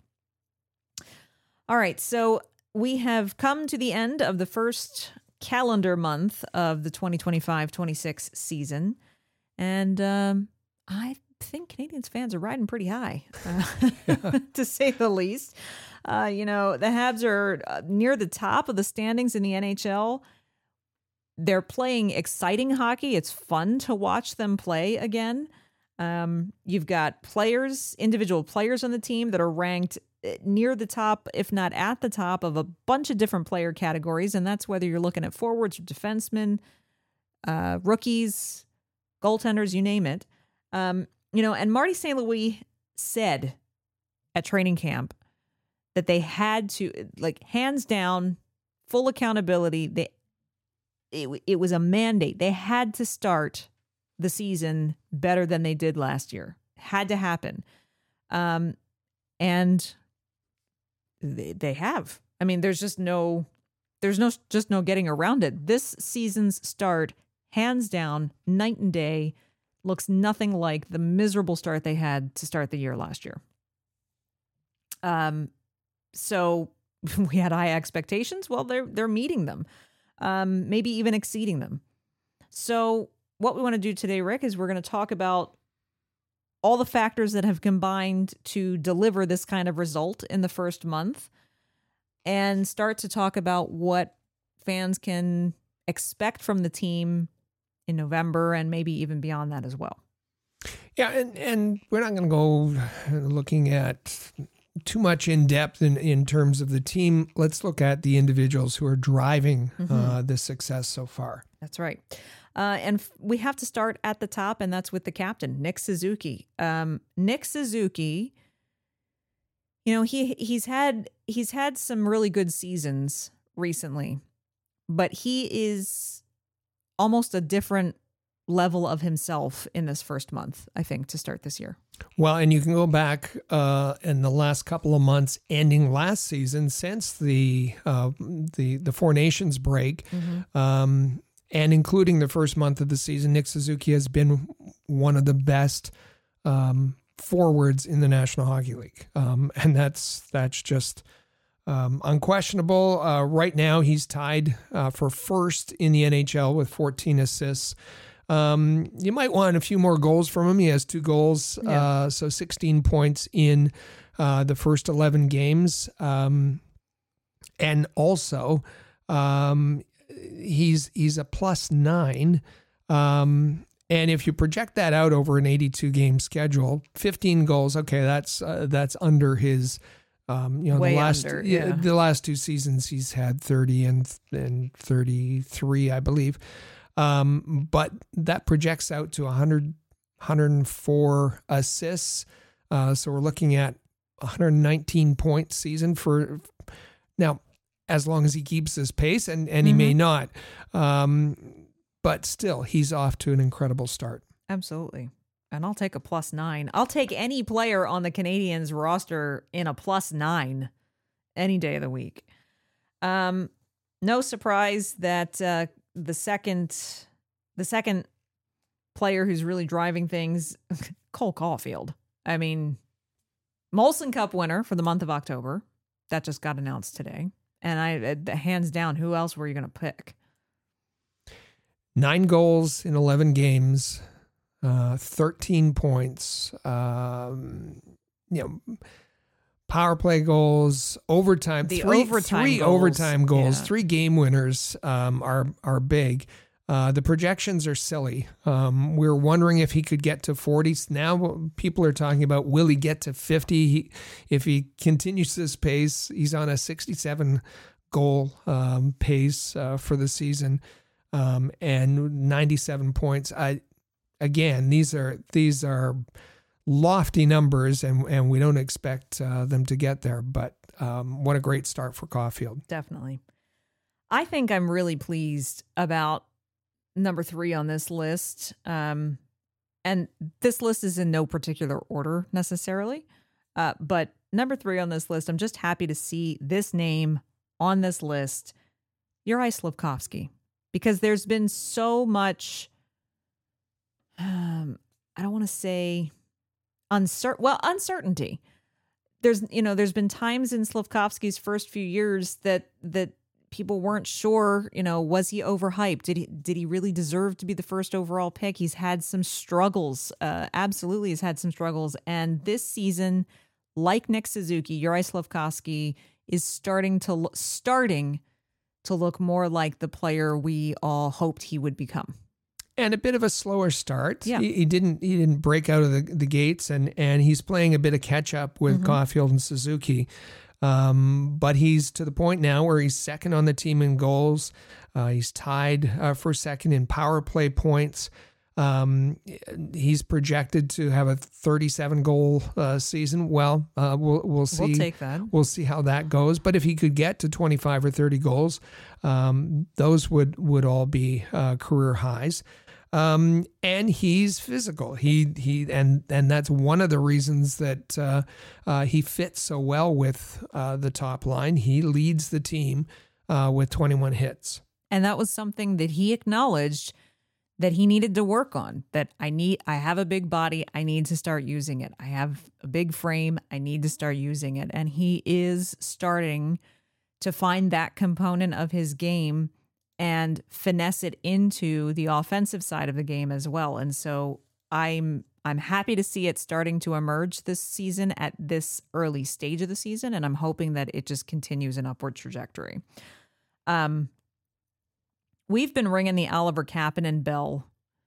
All right, so we have come to the end of the first calendar month of the twenty twenty-five twenty-six season. And um, I I think Canadiens fans are riding pretty high, uh, yeah. to say the least. Uh, you know, the Habs are near the top of the standings in the N H L. They're playing exciting hockey. It's fun to watch them play again. Um, you've got players, individual players on the team that are ranked near the top, if not at the top, of a bunch of different player categories. And that's whether you're looking at forwards or defensemen, uh, rookies, goaltenders, you name it. Um, You know, and Marty Saint Louis said at training camp that they had to, like, hands down, full accountability. They, it, it was a mandate. They had to start the season better than they did last year. Had to happen. Um, and they, they have. I mean, there's just no, there's no, just no getting around it. This season's start, hands down, night and day, looks nothing like the miserable start they had to start the year last year. Um, so we had high expectations. Well, they're they're meeting them, um, maybe even exceeding them. So what we want to do today, Rick, is we're going to talk about all the factors that have combined to deliver this kind of result in the first month, and start to talk about what fans can expect from the team in November and maybe even beyond that as well.
Yeah, and, and we're not going to go looking at too much in depth in, in terms of the team. Let's look at the individuals who are driving mm-hmm. uh, the success so far.
That's right. Uh, and f- we have to start at the top, and that's with the captain, Nick Suzuki. Um, Nick Suzuki, you know, he he's had he's had some really good seasons recently, but he is almost a different level of himself in this first month, I think, to start this year.
Well, and you can go back uh, in the last couple of months, ending last season, since the uh, the the Four Nations break, mm-hmm. um, and including the first month of the season, Nick Suzuki has been one of the best um, forwards in the National Hockey League, um, and that's that's just. Um, unquestionable. Uh, right now, he's tied uh, for first in the N H L with fourteen assists. Um, you might want a few more goals from him. He has two goals, yeah. uh, so sixteen points in uh, the first eleven games. Um, and also, um, he's he's a plus nine. Um, and if you project that out over an eighty-two game schedule, fifteen goals. Okay, that's uh, that's under his. Um, you know,
Way
the last
under, yeah.
the last two seasons he's had thirty and and thirty-three, I believe. Um, but that projects out to one hundred, one hundred four assists. Uh, so we're looking at one hundred nineteen point season for now, as long as he keeps this pace, and, and he mm-hmm. may not. Um, but still, he's off to an incredible start.
Absolutely. And I'll take a plus nine. I'll take any player on the Canadiens roster in a plus nine any day of the week. Um, no surprise that uh, the second, the second player who's really driving things, Cole Caulfield. I mean, Molson Cup winner for the month of October. That just got announced today. And I, uh, hands down, who else were you going to pick?
Nine goals in eleven games, uh, thirteen points. Um, you know, power play goals, overtime,
The
three,
overtime
three
goals.
overtime goals,
Yeah.
three game winners um, are are big. Uh, the projections are silly. Um, we we're wondering if he could get to forty. Now people are talking about, will he get to fifty? He, if he continues this pace, he's on a sixty-seven goal um, pace uh, for the season, um, and ninety-seven points. I, again, these are these are lofty numbers, and and we don't expect uh, them to get there. But um, what a great start for Caulfield.
Definitely. I think I'm really pleased about number three on this list. Um, and this list is in no particular order necessarily. Uh, but number three on this list, I'm just happy to see this name on this list, Juraj Slafkovský, because there's been so much, um, I don't want to say uncertain, well, uncertainty. There's, you know, there's been times in Slafkovsky's first few years that, that, people weren't sure, you know, was he overhyped? Did he did he really deserve to be the first overall pick? He's had some struggles. Uh, absolutely has had some struggles. And this season, like Nick Suzuki, Juraj Slafkovský is starting to lo- starting to look more like the player we all hoped he would become.
And a bit of a slower start.
Yeah.
He, he didn't he didn't break out of the, the gates, and and he's playing a bit of catch up with
Mm-hmm.
Caulfield and Suzuki. Um, but he's to the point now where he's second on the team in goals. Uh, he's tied uh, for second in power play points. Um, he's projected to have a thirty-seven goal uh, season. Well, uh, we'll we'll see.
We'll take that.
We'll see how that goes. But if he could get to twenty-five or thirty goals, um, those would would all be uh, career highs. Um, and he's physical. He he and and that's one of the reasons that uh, uh, he fits so well with uh, the top line. He leads the team uh, with twenty-one hits.
And that was something that he acknowledged that he needed to work on. That I need, I have a big body. I need to start using it. I have a big frame. I need to start using it. And he is starting to find that component of his game and finesse it into the offensive side of the game as well. And so I'm I'm happy to see it starting to emerge this season at this early stage of the season, and I'm hoping that it just continues an upward trajectory. Um, we've been ringing the Oliver Kapanen bell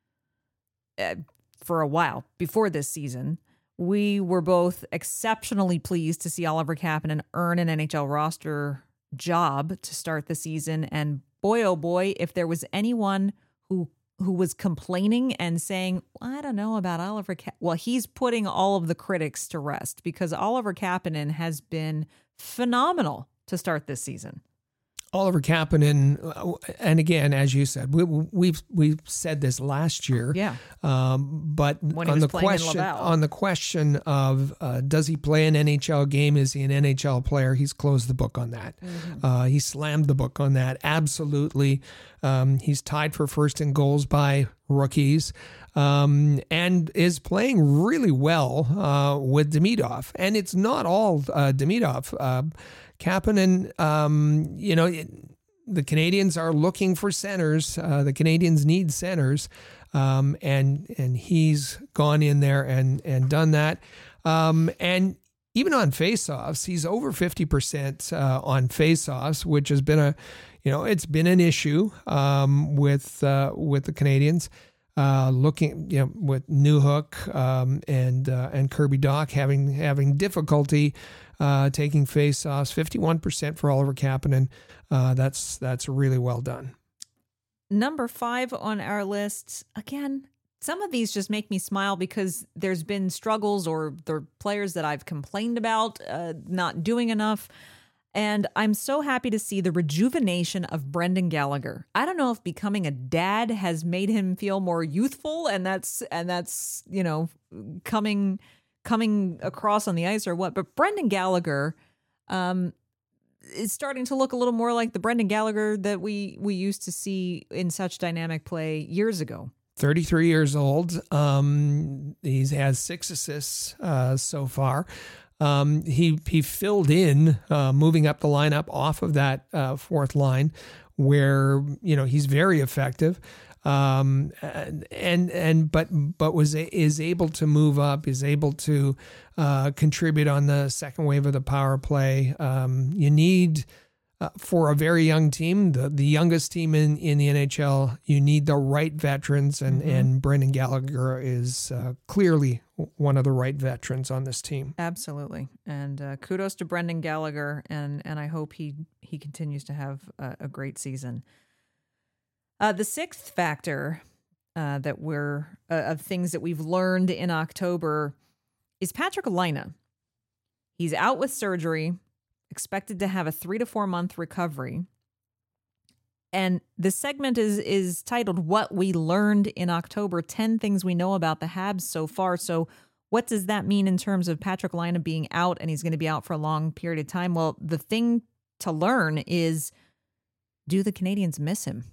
uh, for a while before this season. We were both exceptionally pleased to see Oliver Kapanen earn an N H L roster job to start the season, and boy, oh boy, if there was anyone who who was complaining and saying, I don't know about Oliver Kapanen. Well, he's putting all of the critics to rest, because Oliver Kapanen has been phenomenal to start this season.
Oliver Kapanen, and again, as you said, we, we've we've said this last year.
Yeah.
Um, but
When he
on
was
the
playing in
question
Laval.
on the question of uh, does he play an N H L game? Is he an N H L player? He's closed the book on that. Mm-hmm. Uh, he slammed the book on that. Absolutely. Um, he's tied for first in goals by rookies, um, and is playing really well uh, with Demidov. And it's not all uh, Demidov. Uh, Kapanen, um, you know, it, the Canadians are looking for centers. Uh, the Canadians need centers, um, and and he's gone in there and and done that. Um, and even on faceoffs, he's over fifty percent uh, on faceoffs, which has been a, you know, it's been an issue um, with uh, with the Canadians. Uh, looking, you know, with Newhook um, and uh, and Kirby Dach having having difficulty uh, taking faceoffs. fifty-one percent for Oliver Kapanen. Uh, that's that's really well done.
Number five on our list, again, some of these just make me smile because there's been struggles or the players that I've complained about uh, not doing enough. And I'm so happy to see the rejuvenation of Brendan Gallagher. I don't know if becoming a dad has made him feel more youthful, and that's and that's you know coming coming across on the ice or what. But Brendan Gallagher um, is starting to look a little more like the Brendan Gallagher that we we used to see in such dynamic play years ago.
thirty-three years old. Um, he has six assists uh, so far. Um, he he filled in, uh, moving up the lineup off of that uh, fourth line, where you know he's very effective. Um, and, and, and, but, but was, is able to move up, is able to, uh, contribute on the second wave of the power play. Um, you need, uh, for a very young team, the, the youngest team in, in the N H L, you need the right veterans, and, mm-hmm. and Brendan Gallagher is, uh, clearly one of the right veterans on this team.
Absolutely. And, uh, kudos to Brendan Gallagher. And, and I hope he, he continues to have a, a great season. Uh, the sixth factor uh, that we're uh, of things that we've learned in October is Patrik Laine. He's out with surgery, expected to have a three to four month recovery. And the segment is is titled "What We Learned in October: ten Things We Know About the Habs So Far." So, what does that mean in terms of Patrik Laine being out, and he's going to be out for a long period of time? Well, the thing to learn is, do the Canadiens miss him?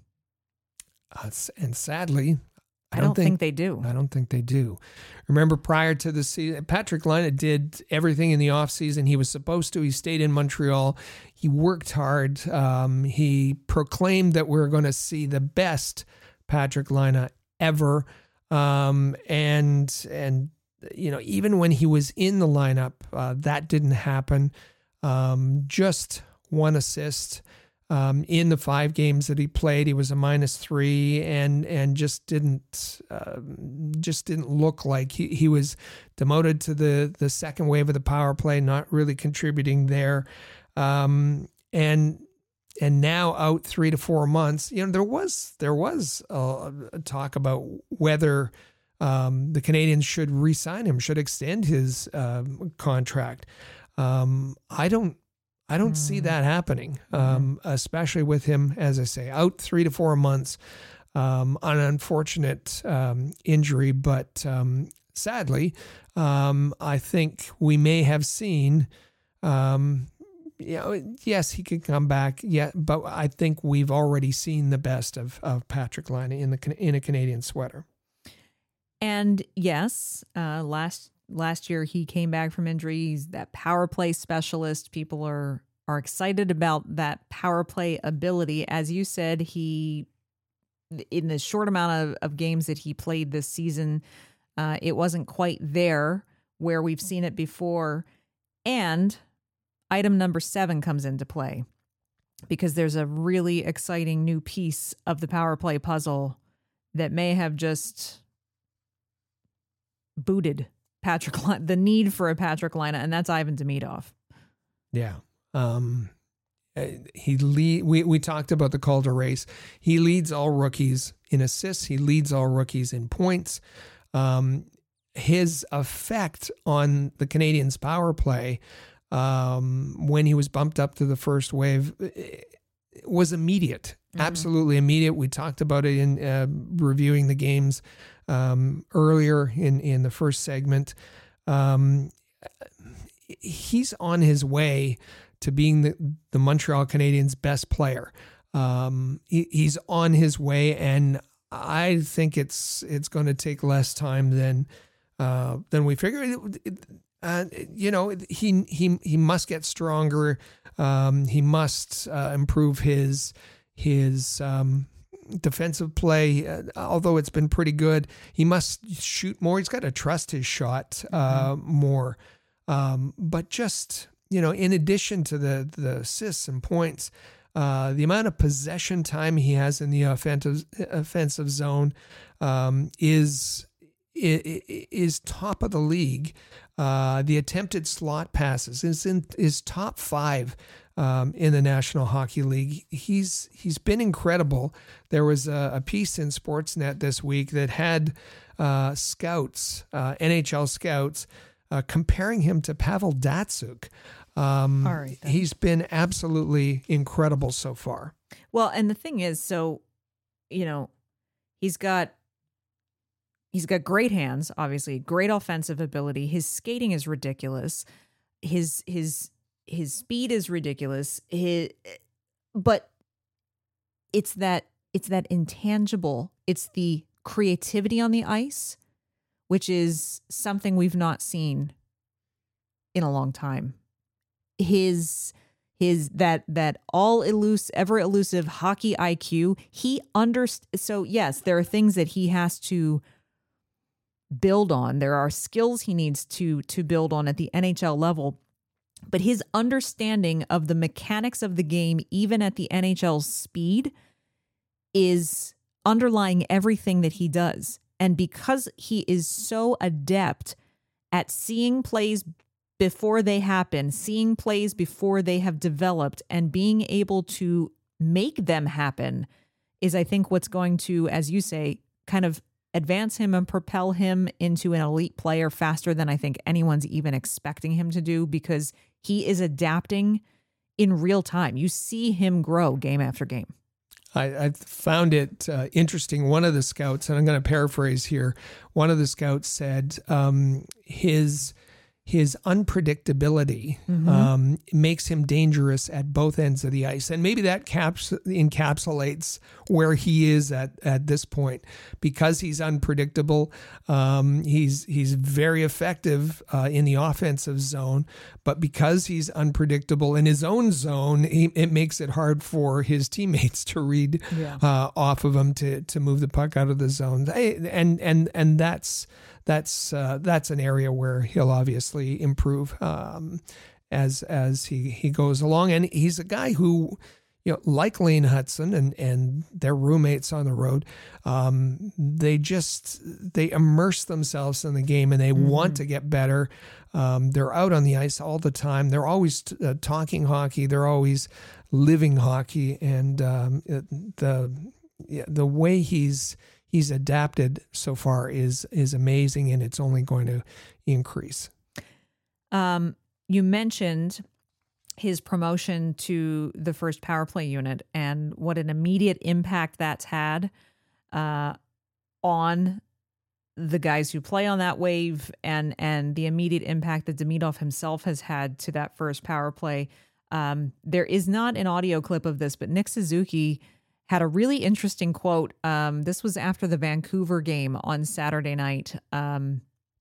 Uh, and sadly, I,
I
don't,
don't
think,
think they do.
I don't think they do. Remember, prior to the season, Patrik Laine did everything in the offseason he was supposed to. He stayed in Montreal. He worked hard. Um, he proclaimed that we're going to see the best Patrik Laine ever. Um, and, and you know, even when he was in the lineup, uh, that didn't happen. Um, just one assist. Um, in the five games that he played, he was a minus three, and and just didn't uh, just didn't look like he, he was demoted to the the second wave of the power play, not really contributing there, um, and and now out three to four months. You know, there was there was a, a talk about whether um, the Canadiens should re-sign him, should extend his uh, contract. Um, I don't. I don't mm. see that happening, um, mm-hmm. especially with him, as I say, out three to four months, um, an unfortunate um, injury. But um, sadly, um, I think we may have seen, um, you know, yes, he could come back, yeah, but I think we've already seen the best of, of Patrik Laine in the in a Canadian sweater.
And yes, uh, last. Last year, he came back from injury. He's that power play specialist. People are are excited about that power play ability. As you said, he, in the short amount of, of games that he played this season, uh, it wasn't quite there where we've seen it before. And item number seven comes into play because there's a really exciting new piece of the power play puzzle that may have just booted Patrik Laine, the need for a Patrik Laine, and that's Ivan Demidov.
Yeah. Um, he lead, we, we talked about the Calder race. He leads all rookies in assists. He leads all rookies in points. Um, his effect on the Canadiens' power play um, when he was bumped up to the first wave was immediate. Mm-hmm. Absolutely immediate. We talked about it in uh, reviewing the games um, earlier in, in the first segment. Um, he's on his way to being the, the Montreal Canadiens' best player. Um, he, he's on his way, and I think it's it's going to take less time than uh, than we figured. Uh, you know, he he he must get stronger. Um, he must uh, improve his his um, defensive play. Uh, although it's been pretty good, he must shoot more. He's got to trust his shot uh, mm-hmm. more. Um, but just you know, in addition to the the assists and points, uh, the amount of possession time he has in the offensive offensive zone um, is is top of the league. Uh, the attempted slot passes is in is top five um, in the National Hockey League. He's he's been incredible. There was a, a piece in Sportsnet this week that had uh, scouts, uh, N H L scouts, uh, comparing him to Pavel Datsyuk. Um, All right, he's been absolutely incredible so far.
Well, and the thing is, so you know, he's got. He's got great hands, obviously, great offensive ability. His skating is ridiculous. His his his speed is ridiculous. His, but it's that it's that intangible. It's the creativity on the ice, which is something we've not seen in a long time. His his that that all elusive, ever elusive hockey I Q. He underst- So yes, there are things that he has to build on. There are skills he needs to to build on at the N H L level. But his understanding of the mechanics of the game, even at the N H L's speed, is underlying everything that he does. And because he is so adept at seeing plays before they happen, seeing plays before they have developed, and being able to make them happen is, I think, what's going to, as you say, kind of advance him and propel him into an elite player faster than I think anyone's even expecting him to do, because he is adapting in real time. You see him grow game after game.
I, I found it uh, interesting. One of the scouts, and I'm going to paraphrase here, one of the scouts said um, his his unpredictability mm-hmm. um, makes him dangerous at both ends of the ice. And maybe that caps, encapsulates where he is at, at this point. Because he's unpredictable, um, he's he's very effective uh, in the offensive zone. But because he's unpredictable in his own zone, he, it makes it hard for his teammates to read yeah. uh, off of him to to move the puck out of the zone. And and and that's that's uh, that's an area where he'll obviously improve um, as as he, he goes along. And he's a guy who, you know, like Lane Hutson and and their roommates on the road, um, they just they immerse themselves in the game and they mm-hmm. want to get better. Um, they're out on the ice all the time. They're always t- uh, talking hockey. They're always living hockey, and um, the yeah, the way he's he's adapted so far is is amazing, and it's only going to increase.
Um, you mentioned his promotion to the first power play unit and what an immediate impact that's had uh, on the guys who play on that wave, and and the immediate impact that Demidov himself has had to that first power play. Um, there is not an audio clip of this, but Nick Suzuki had a really interesting quote. Um, this was after the Vancouver game on Saturday night. Um,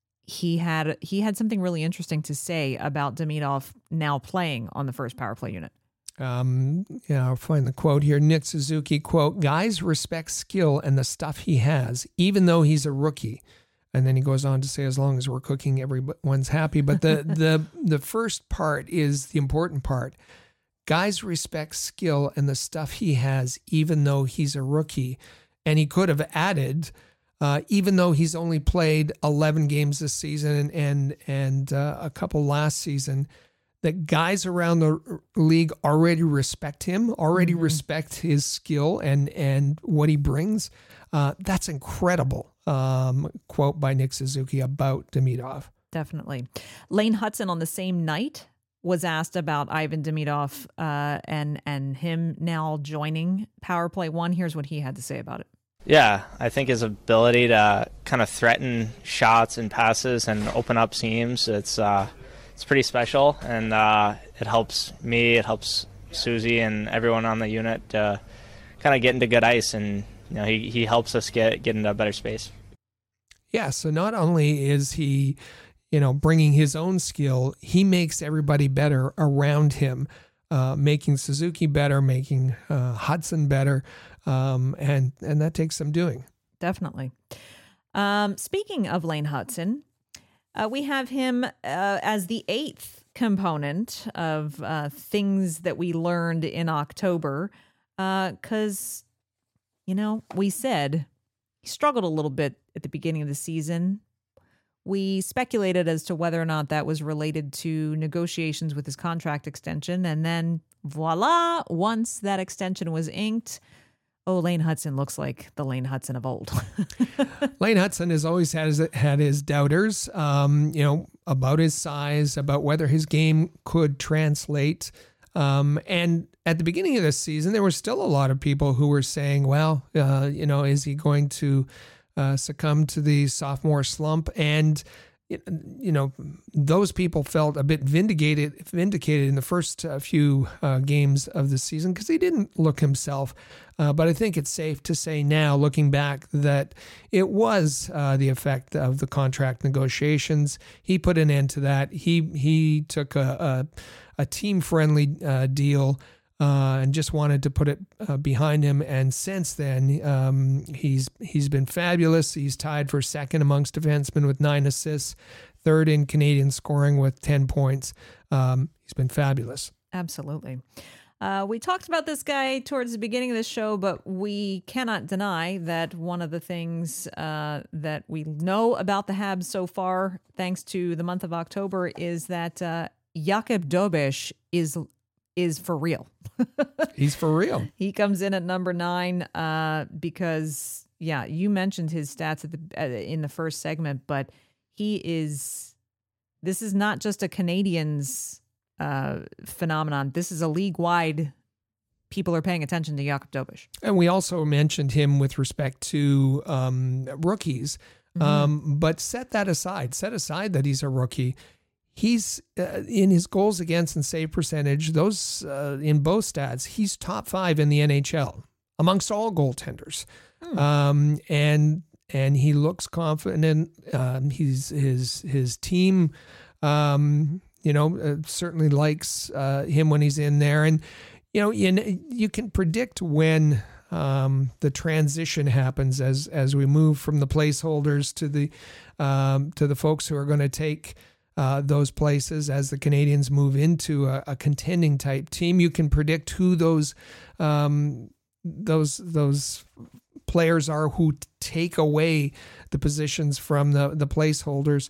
he had he had something really interesting to say about Demidov now playing on the first power play unit.
Um, yeah, I'll find the quote here. Nick Suzuki, quote, "Guys respect skill and the stuff he has, even though he's a rookie." And then he goes on to say, as long as we're cooking, everyone's happy. But the the the first part is the important part. Guys respect skill and the stuff he has, even though he's a rookie. And he could have added, uh, even though he's only played eleven games this season and and, and uh, a couple last season, that guys around the league already respect him, already mm-hmm. respect his skill and and what he brings. Uh, that's incredible. Um, quote by Nick Suzuki about Demidov.
Definitely. Lane Hutson on the same night was asked about Ivan Demidov uh, and and him now joining Power Play One. Here's what he had to say about it.
Yeah, I think his ability to kind of threaten shots and passes and open up seams, it's uh, it's pretty special, and uh, it helps me, it helps Susie and everyone on the unit to kind of get into good ice, and you know he, he helps us get, get into a better space.
Yeah, so not only is he, you know, bringing his own skill, he makes everybody better around him, uh, making Suzuki better, making uh, Hutson better, um, and and that takes some doing.
Definitely. Um, speaking of Lane Hutson, uh, we have him uh, as the eighth component of uh, things that we learned in October, because, uh, you know, we said he struggled a little bit at the beginning of the season. We speculated as to whether or not that was related to negotiations with his contract extension. And then voila, once that extension was inked, oh, Lane Hutson looks like the Lane Hutson of old.
Lane Hutson has always had his, had his doubters, um, you know, about his size, about whether his game could translate. Um, and at the beginning of this season, there were still a lot of people who were saying, well, uh, you know, is he going to uh, succumb to the sophomore slump? And you know, those people felt a bit vindicated vindicated in the first uh, few uh, games of the season because he didn't look himself. Uh, but I think it's safe to say now, looking back, that it was uh, the effect of the contract negotiations. He put an end to that. He he took a a, a team-friendly uh, deal uh, and just wanted to put it uh, behind him. And since then, um, he's he's been fabulous. He's tied for second amongst defensemen with nine assists, third in Canadian scoring with ten points. Um, he's been fabulous.
Absolutely. Uh, we talked about this guy towards the beginning of the show, but we cannot deny that one of the things uh, that we know about the Habs so far, thanks to the month of October, is that uh, Jakub Dobeš is is for real.
He's for real.
He comes in at number nine uh, because, yeah, you mentioned his stats at the uh, in the first segment, but he is. This is not just a Canadians Uh, phenomenon. This is a league-wide. People are paying attention to Jakub Dobeš.
And we also mentioned him with respect to um, rookies. Mm-hmm. Um, but set that aside. Set aside that he's a rookie. He's uh, in his goals against and save percentage, those uh, in both stats, he's top five in the N H L amongst all goaltenders. Hmm. Um, and and he looks confident. Um, he's his his team um you know, uh, certainly likes uh, him when he's in there. And, you know, you, you can predict when um, the transition happens as as we move from the placeholders to the um, to the folks who are going to take uh, those places as the Canadians move into a, a contending type team. You can predict who those um, those those players are who take away the positions from the the placeholders.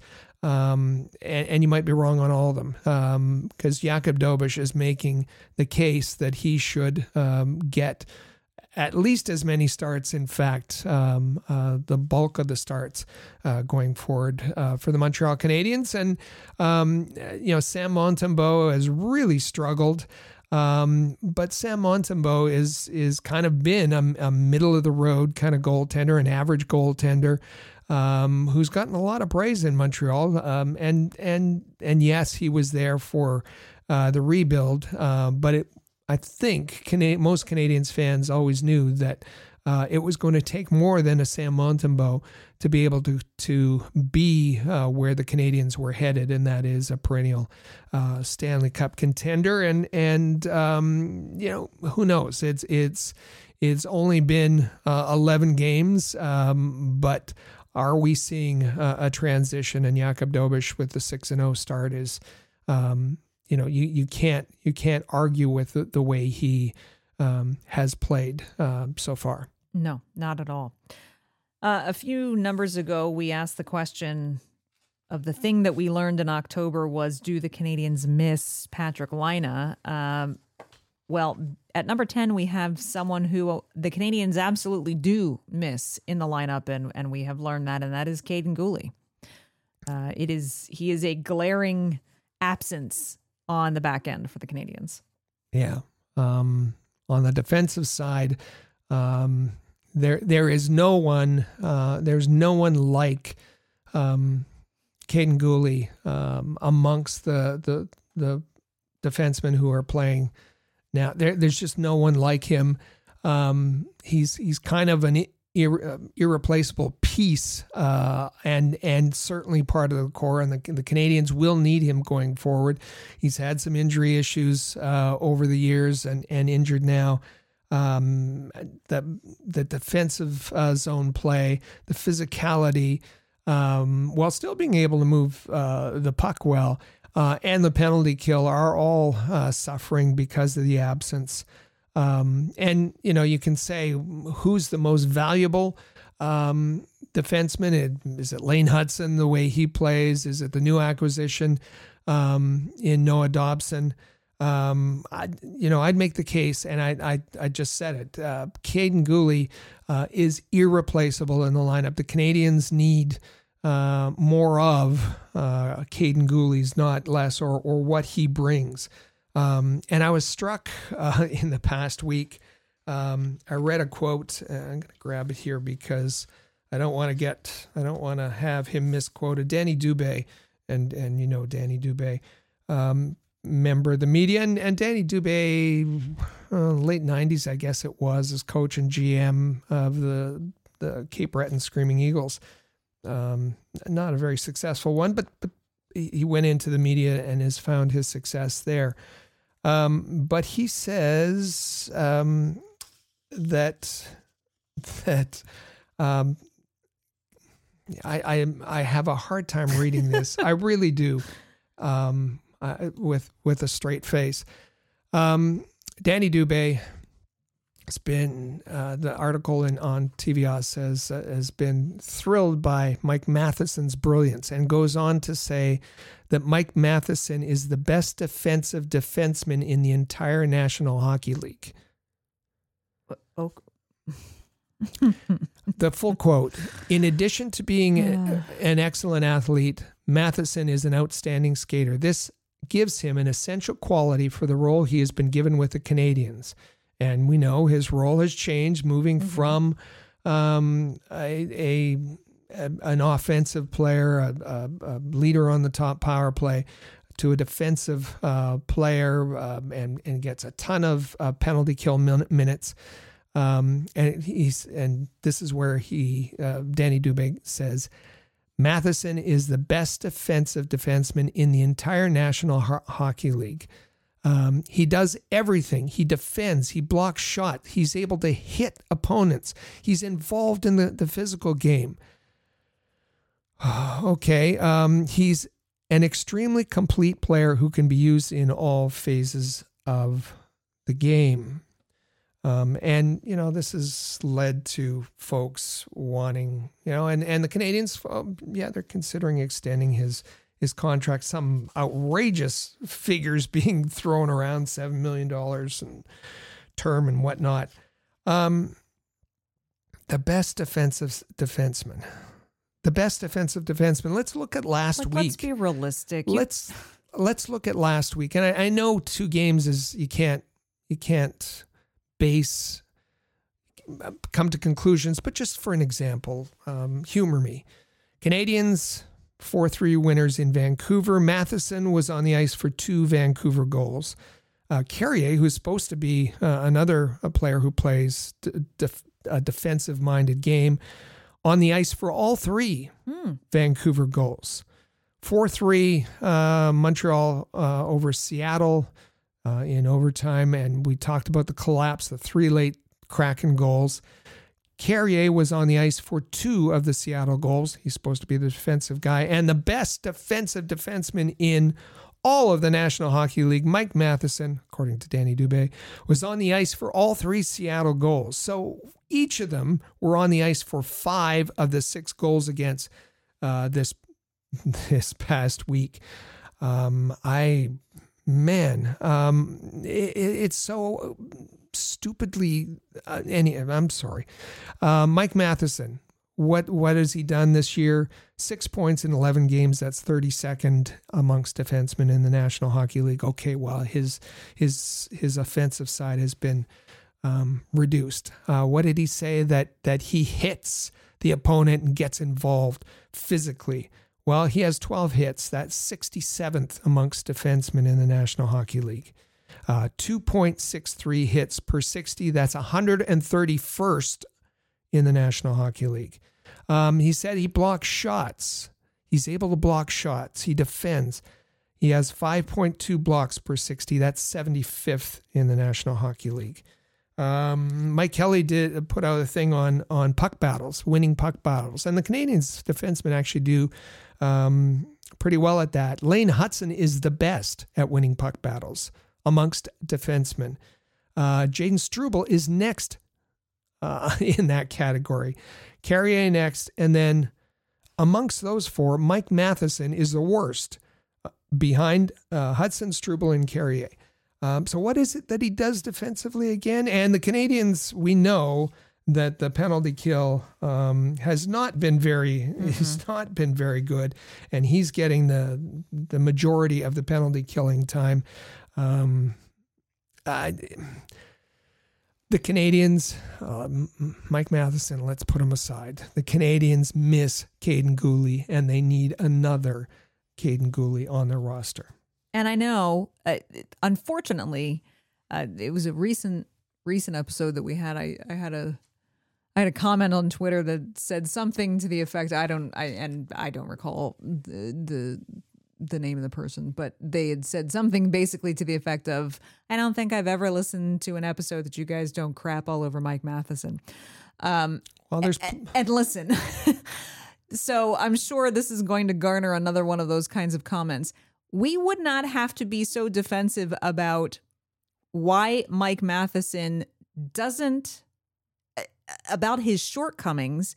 Um, and, and you might be wrong on all of them because um, Jakub Dobeš is making the case that he should um, get at least as many starts. In fact, um, uh, the bulk of the starts uh, going forward uh, for the Montreal Canadiens. And, um, you know, Sam Montembeault has really struggled. Um, but Sam Montembeault is is kind of been a, a middle of the road kind of goaltender, an average goaltender. Um, who's gotten a lot of praise in Montreal, um, and and and yes, he was there for uh, the rebuild. Uh, but it, I think Cana- most Canadiens fans always knew that uh, it was going to take more than a Sam Montembeault to be able to to be uh, where the Canadiens were headed, and that is a perennial uh, Stanley Cup contender. And and um, you know, who knows? It's it's it's only been uh, eleven games, um, but are we seeing a, a transition? And Jakub Dobeš with the six and zero start is, um, you know, you, you can't you can't argue with the, the way he um, has played uh, so far.
No, not at all. Uh, a few numbers ago, we asked the question of the thing that we learned in October was, do the Canadians miss Patrik Laine? Um, well, at number ten, we have someone who the Canadians absolutely do miss in the lineup, and, and we have learned that, and that is Kaiden Guhle. Uh, it is he is a glaring absence on the back end for the Canadians.
Yeah. Um, on the defensive side, um, there there is no one. Uh, there's no one like um, Kaiden Guhle um, amongst the the the defensemen who are playing. Now, there, there's just no one like him. Um, he's he's kind of an ir- irreplaceable piece, uh, and and certainly part of the core. And the, the Canadians will need him going forward. He's had some injury issues uh, over the years, and and injured now. Um, the the defensive uh, zone play, the physicality, um, while still being able to move uh, the puck well. Uh, and the penalty kill are all uh, suffering because of the absence. Um, and, you know, you can say who's the most valuable um, defenseman? It, is it Lane Hudson, the way he plays? Is it the new acquisition um, in Noah Dobson? Um, I, you know, I'd make the case, and I I, I just said it. Uh, Kaiden Guhle uh, is irreplaceable in the lineup. The Canadians need Uh, more of uh, Kaiden Guhle's, not less, or or what he brings. Um, and I was struck uh, in the past week. Um, I read a quote. Uh, I'm going to grab it here because I don't want to get, I don't want to have him misquoted. Danny Dubé, and and you know Danny Dubé, um, member of the media, and, and Danny Dubé, uh, late nineties, I guess it was, as coach and G M of the the Cape Breton Screaming Eagles. Um, not a very successful one, but but he went into the media and has found his success there. Um, but he says um, that that. Um, I, I I have a hard time reading this. I really do, um, uh, with with a straight face. Um, Danny Dubé has been uh, the article in on T V Oz says uh, has been thrilled by Mike Matheson's brilliance, and goes on to say that Mike Matheson is the best defensive defenseman in the entire National Hockey League.
Oh.
The full quote: in addition to being a, an excellent athlete, Matheson is an outstanding skater. This gives him an essential quality for the role he has been given with the Canadiens. And we know his role has changed, moving mm-hmm. from um, a, a, a an offensive player, a, a, a leader on the top power play, to a defensive uh, player, um, and, and gets a ton of uh, penalty kill min- minutes. Um, and he's, and this is where he, uh, Danny Dubé says, Matheson is the best defensive defenseman in the entire National Ho- Hockey League. Um, he does everything. He defends, he blocks shots. He's able to hit opponents. He's involved in the, the physical game. Okay. Um, he's an extremely complete player who can be used in all phases of the game. Um, and, you know, this has led to folks wanting, you know, and, and the Canadiens, um, yeah, they're considering extending his, his contract, some outrageous figures being thrown around, seven million dollars and term and whatnot. Um, the best defensive defenseman, the best defensive defenseman. Let's look at last
like,
week.
Let's be realistic.
Let's, let's look at last week. And I, I know two games is, you can't, you can't, base, come to conclusions, but just for an example, um, humor me. Canadiens four three winners in Vancouver. Matheson was on the ice for two Vancouver goals. Uh, Carrier, who's supposed to be uh, another a player who plays d- def- a defensive-minded game, on the ice for all three hmm. Vancouver goals. four three uh, Montreal uh, over Seattle. Uh, in overtime, and we talked about the collapse, the three late Kraken goals. Carrier was on the ice for two of the Seattle goals. He's supposed to be the defensive guy, and the best defensive defenseman in all of the National Hockey League, Mike Matheson, according to Danny Dubé, was on the ice for all three Seattle goals. So each of them were on the ice for five of the six goals against uh, this this past week. Um, I... Man, um, it, it's so stupidly. Uh, any, I'm sorry, uh, Mike Matheson. What what has he done this year? Six points in eleven games. That's thirty-second amongst defensemen in the National Hockey League. Okay, well his his his offensive side has been um, reduced. Uh, what did he say? That that he hits the opponent and gets involved physically. Well, he has twelve hits. That's sixty-seventh amongst defensemen in the National Hockey League. Uh, two point six three hits per sixty. That's one hundred thirty-first in the National Hockey League. Um, he said he blocks shots. He's able to block shots. He defends. He has five point two blocks per sixty. That's seventy-fifth in the National Hockey League. Um, Mike Kelly did put out a thing on on puck battles, winning puck battles, and the Canadiens defensemen actually do um, pretty well at that. Lane Hudson is the best at winning puck battles amongst defensemen. Uh, Jaden Struble is next uh, in that category. Carrier next, and then amongst those four, Mike Matheson is the worst uh, behind uh, Hudson, Struble, and Carrier. Um, so what is it that he does defensively again? And the Canadiens, we know that the penalty kill um, has not been very, mm-hmm. has not been very good, and he's getting the the majority of the penalty killing time. Um, I, The Canadians, uh, Mike Matheson, let's put him aside. The Canadians miss Caden Gooley, and they need another Caden Gooley on their roster.
And I know, uh, unfortunately, uh, it was a recent recent episode that we had. I, I had a I had a comment on Twitter that said something to the effect, I don't, I and I don't recall the the the name of the person, but they had said something basically to the effect of, I don't think I've ever listened to an episode that you guys don't crap all over Mike Matheson. Um,
well, there's
and, and listen, so I'm sure this is going to garner another one of those kinds of comments. We would not have to be so defensive about why Mike Matheson doesn't, about his shortcomings,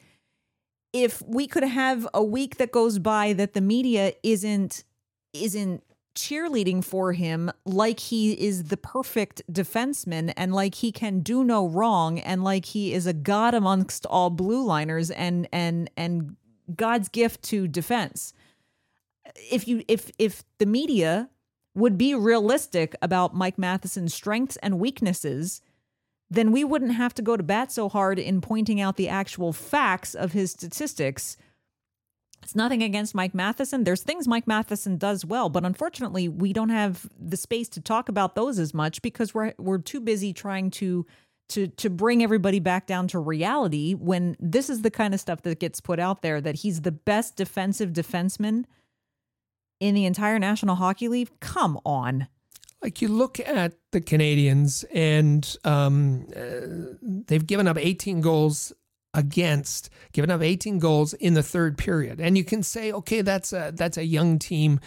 if we could have a week that goes by that the media isn't isn't cheerleading for him like he is the perfect defenseman and like he can do no wrong and like he is a god amongst all blue liners and and and God's gift to defense. If you if if the media would be realistic about Mike Matheson's strengths and weaknesses, then we wouldn't have to go to bat so hard in pointing out the actual facts of his statistics. It's nothing against Mike Matheson. There's things Mike Matheson does well, but unfortunately, we don't have the space to talk about those as much because we're we're too busy trying to to to bring everybody back down to reality when this is the kind of stuff that gets put out there, that he's the best defensive defenseman in the entire National Hockey League. Come on.
Like, you look at the Canadians, and um, uh, they've given up eighteen goals against, given up eighteen goals in the third period. And you can say, okay, that's a that's a young team.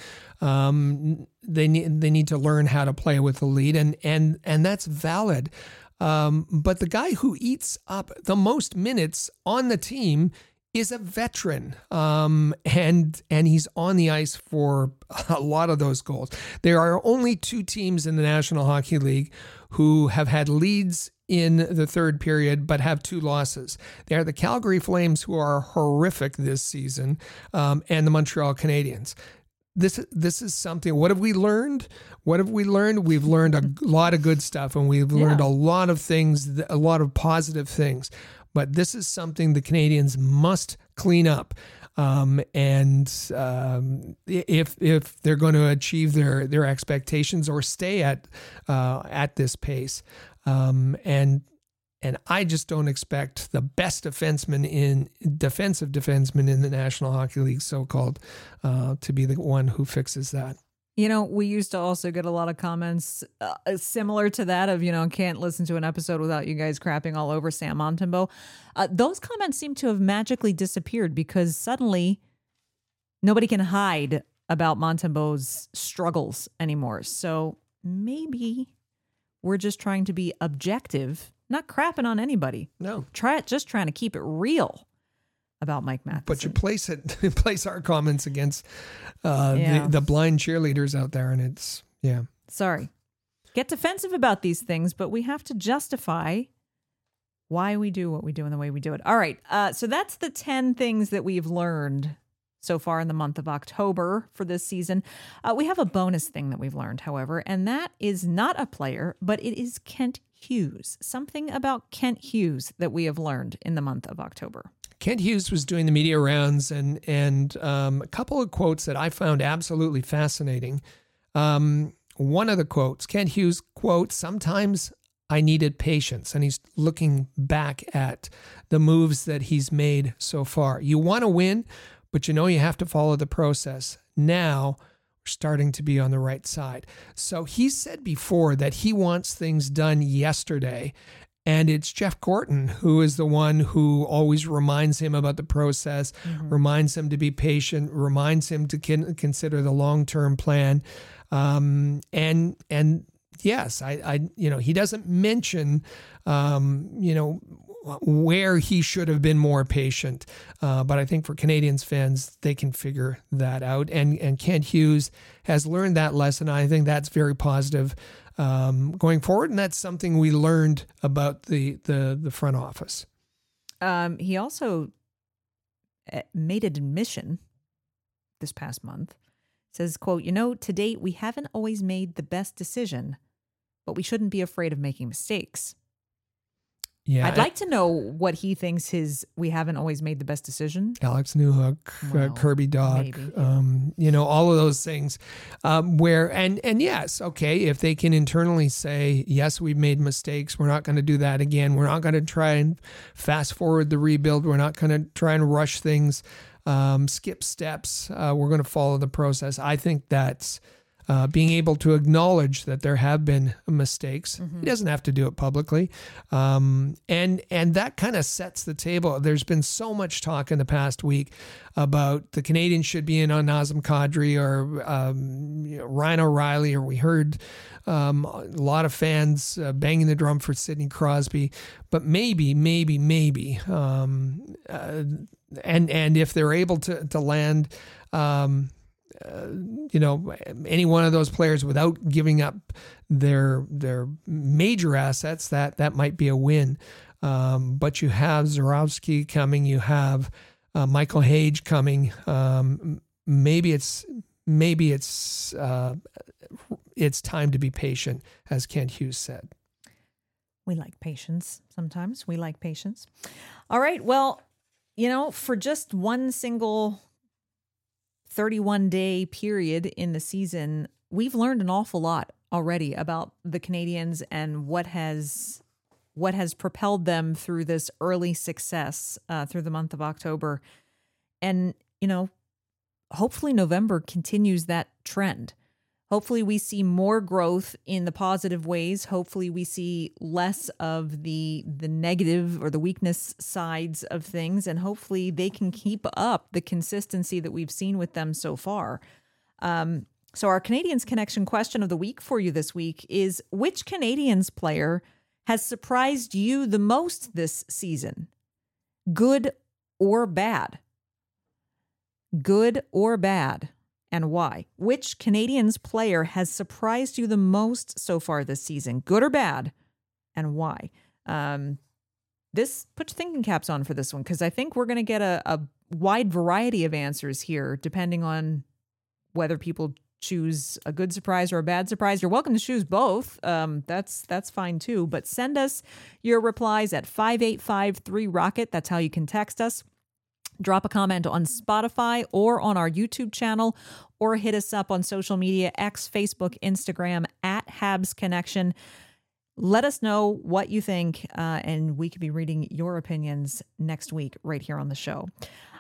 Um, they need they need to learn how to play with the lead, and and and that's valid. Um, but the guy who eats up the most minutes on the team is a veteran, um, and and he's on the ice for a lot of those goals. There are only two teams in the National Hockey League who have had leads in the third period but have two losses. They are the Calgary Flames, who are horrific this season, um, and the Montreal Canadiens. This this is something. What have we learned? What have we learned? We've learned a lot of good stuff, and we've learned
Yeah.
a lot of things, a lot of positive things. But this is something the Canadians must clean up. Um, and um, if if they're going to achieve their their expectations or stay at uh, at this pace, um, and and I just don't expect the best defenseman in defensive defenseman in the National Hockey League, so called, uh, to be the one who fixes that.
You know, we used to also get a lot of comments uh, similar to that of, you know, can't listen to an episode without you guys crapping all over Sam Montembeault. Uh, those comments seem to have magically disappeared because suddenly nobody can hide about Montembeault's struggles anymore. So maybe we're just trying to be objective, not crapping on anybody.
No.
Try just trying to keep it real about Mike Matheson.
But you place it, place our comments against uh,
Yeah.
the, the blind cheerleaders out there, and it's, yeah.
Sorry. Get defensive about these things, but we have to justify why we do what we do and the way we do it. All right. Uh, so that's the ten things that we've learned so far in the month of October for this season. Uh, we have a bonus thing that we've learned, however, and that is not a player, but it is Kent Hughes. Something about Kent Hughes that we have learned in the month of October.
Kent Hughes was doing the media rounds, and and um, a couple of quotes that I found absolutely fascinating. Um, one of the quotes, Kent Hughes quote, "Sometimes I needed patience," and he's looking back at the moves that he's made so far. You want to win, but you know you have to follow the process. Now we're starting to be on the right side. So he said before that he wants things done yesterday. And it's Jeff Gorton who is the one who always reminds him about the process, mm-hmm. reminds him to be patient, reminds him to con- consider the long-term plan. Um, and and yes, I, I you know he doesn't mention um, you know where he should have been more patient, uh, but I think for Canadians fans they can figure that out. And and Kent Hughes has learned that lesson. I think that's very positive. Um, going forward, and that's something we learned about the the, the front office.
Um, he also made an admission this past month. Says, quote, "You know, to date, we haven't always made the best decision, but we shouldn't be afraid of making mistakes."
Yeah,
I'd like to know what he thinks his we haven't always made the best decision.
Alex Newhook,
Well,
uh, Kirby Doc,
maybe, yeah.
um, you know, all of those things. Um, where and and yes, okay, if they can internally say, yes, we've made mistakes, we're not going to do that again. We're not going to try and fast forward the rebuild. We're not going to try and rush things, um, skip steps. Uh, we're going to follow the process. I think that's. Uh, being able to acknowledge that there have been mistakes. Mm-hmm. He doesn't have to do it publicly. Um, and and that kind of sets the table. There's been so much talk in the past week about the Canadians should be in on Nazem Kadri or um, you know, Ryan O'Reilly, or we heard um, a lot of fans uh, banging the drum for Sidney Crosby. But maybe, maybe, maybe, um, uh, and and if they're able to, to land um, Uh, you know, any one of those players without giving up their their major assets, that that might be a win. Um, but you have Zurowski coming, you have uh, Michael Hage coming. Um, maybe it's maybe it's uh, it's time to be patient, as Kent Hughes said.
We like patience sometimes. We like patience. All right. Well, you know, for just one single thirty-one day period in the season, we've learned an awful lot already about the Canadians and what has what has propelled them through this early success uh, through the month of October. And, you know, hopefully November continues that trend. Hopefully we see more growth in the positive ways. Hopefully we see less of the the negative or the weakness sides of things. And hopefully they can keep up the consistency that we've seen with them so far. Um, so our Canadians Connection question of the week for you this week is, which Canadians player has surprised you the most this season? Good or bad? Good or bad? And why? Which Canadians player has surprised you the most so far this season? Good or bad? And why? Um, this put your thinking caps on for this one, because I think we're going to get a, a wide variety of answers here, depending on whether people choose a good surprise or a bad surprise. You're welcome to choose both. Um, that's that's fine too. But send us your replies at five eight five three Rocket. That's how you can text us. Drop a comment on Spotify or on our YouTube channel, or hit us up on social media, X, Facebook, Instagram, at Habs Connection. Let us know what you think, uh, and we could be reading your opinions next week right here on the show.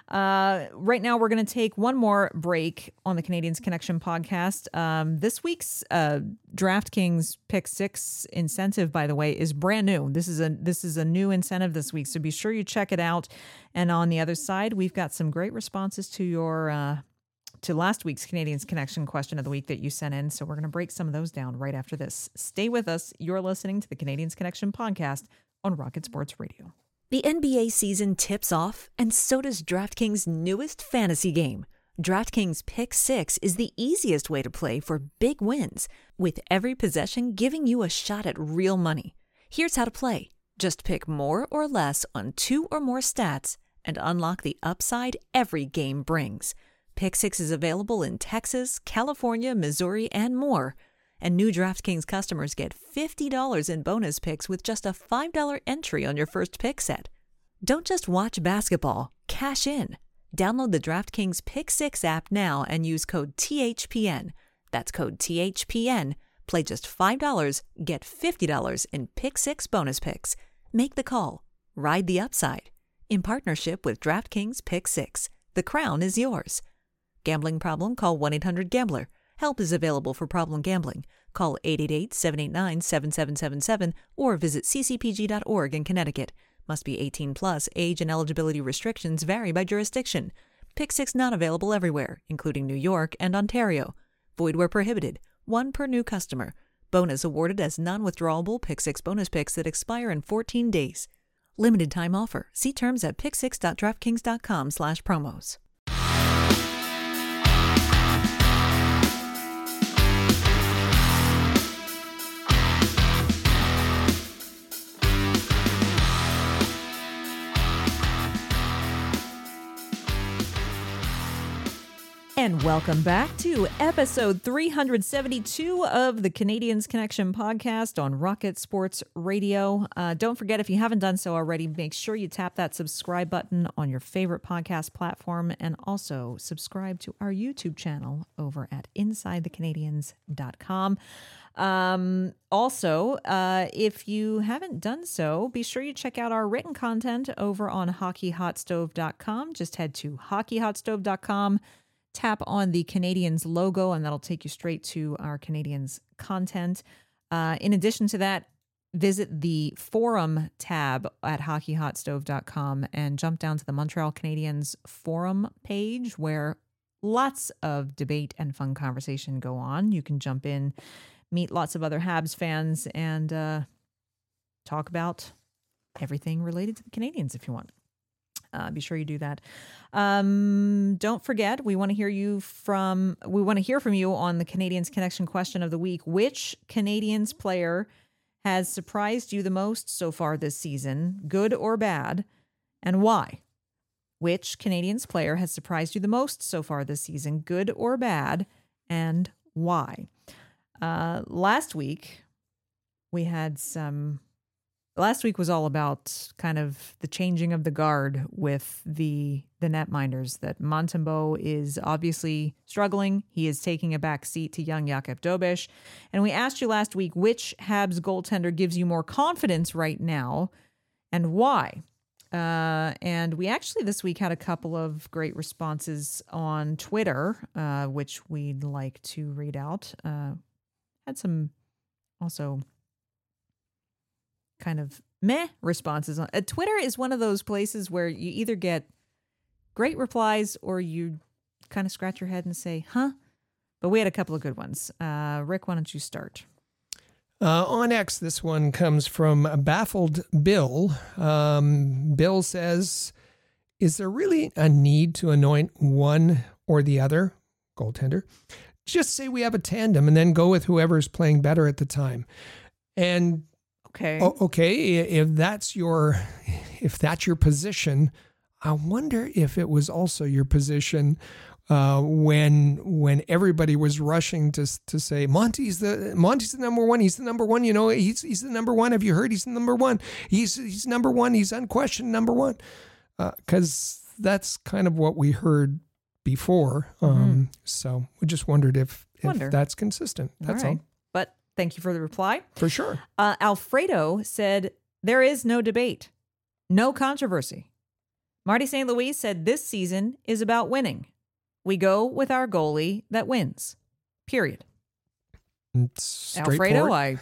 Uh, right now, we're going to take one more break on the Canadians Connection podcast. Um, this week's uh, DraftKings Pick Six incentive, by the way, is brand new. This is a this is a new incentive this week, so be sure you check it out. And on the other side, we've got some great responses to your uh, to last week's Canadians Connection question of the week that you sent in. So we're going to break some of those down right after this. Stay with us. You're listening to the Canadians Connection podcast on Rocket Sports Radio.
The N B A season tips off, and so does DraftKings' newest fantasy game. DraftKings Pick Six is the easiest way to play for big wins, with every possession giving you a shot at real money. Here's how to play. Just pick more or less on two or more stats and unlock the upside every game brings. Pick Six is available in Texas, California, Missouri, and more. And new DraftKings customers get fifty dollars in bonus picks with just a five dollars entry on your first pick set. Don't just watch basketball, cash in. Download the DraftKings Pick Six app now and use code T H P N. That's code T H P N. Play just five dollars, get fifty dollars in Pick Six bonus picks. Make the call. Ride the upside. In partnership with DraftKings Pick Six. The crown is yours. Gambling problem? Call one eight hundred gambler. Help is available for problem gambling. Call eight eight eight, seven eight nine, seven seven seven seven or visit c c p g dot org in Connecticut. Must be eighteen plus. Age and eligibility restrictions vary by jurisdiction. Pick Six not available everywhere, including New York and Ontario. Void where prohibited. One per new customer. Bonus awarded as non-withdrawable Pick Six bonus picks that expire in fourteen days. Limited time offer. See terms at pick six dot draftkings dot com slash promos.
And welcome back to episode three seventy-two of the Canadians Connection podcast on Rocket Sports Radio. Uh, don't forget, if you haven't done so already, make sure you tap that subscribe button on your favorite podcast platform, and also subscribe to our YouTube channel over at inside the canadians dot com. Um, also, uh, if you haven't done so, be sure you check out our written content over on hockey hot stove dot com. Just head to hockey hot stove dot com. Tap on the Canadians logo, and that'll take you straight to our Canadians content. Uh, in addition to that, visit the forum tab at hockey hot stove dot com and jump down to the Montreal Canadiens forum page, where lots of debate and fun conversation go on. You can jump in, meet lots of other Habs fans, and uh, talk about everything related to the Canadians if you want. Uh, be sure you do that. Um, don't forget, we want to hear you from. We want to hear from you on the Canadians Connection question of the week. Which Canadians player has surprised you the most so far this season, good or bad, and why? Which Canadians player has surprised you the most so far this season, good or bad, and why? Uh, last week we had some. Last week was all about kind of the changing of the guard with the the netminders, that Montembeault is obviously struggling. He is taking a back seat to young Jakub Dobeš. And we asked you last week which Habs goaltender gives you more confidence right now and why. Uh, and we actually this week had a couple of great responses on Twitter, uh, which we'd like to read out. Uh, had some also kind of meh responses. Uh, Twitter is one of those places where you either get great replies or you kind of scratch your head and say, huh? But we had a couple of good ones. Uh, Rick, why don't you start?
Uh, on X, this one comes from Baffled Bill. Um, Bill says, is there really a need to anoint one or the other goaltender? Just say we have a tandem and then go with whoever's playing better at the time. And
Okay.
Oh, okay. If that's your, if that's your position, I wonder if it was also your position uh, when when everybody was rushing to to say Monty's the Monty's the number one. He's the number one. You know, he's he's the number one. Have you heard? He's the number one. He's he's number one. He's unquestioned number one. Because uh, that's kind of what we heard before. Um, mm-hmm. So we just wondered if if that's consistent. That's all.
Right.
all.
But thank you for the reply.
For sure.
Uh, Alfredo said, there is no debate, no controversy. Marty Saint Louis said, this season is about winning. We go with our goalie that wins, period. Alfredo, I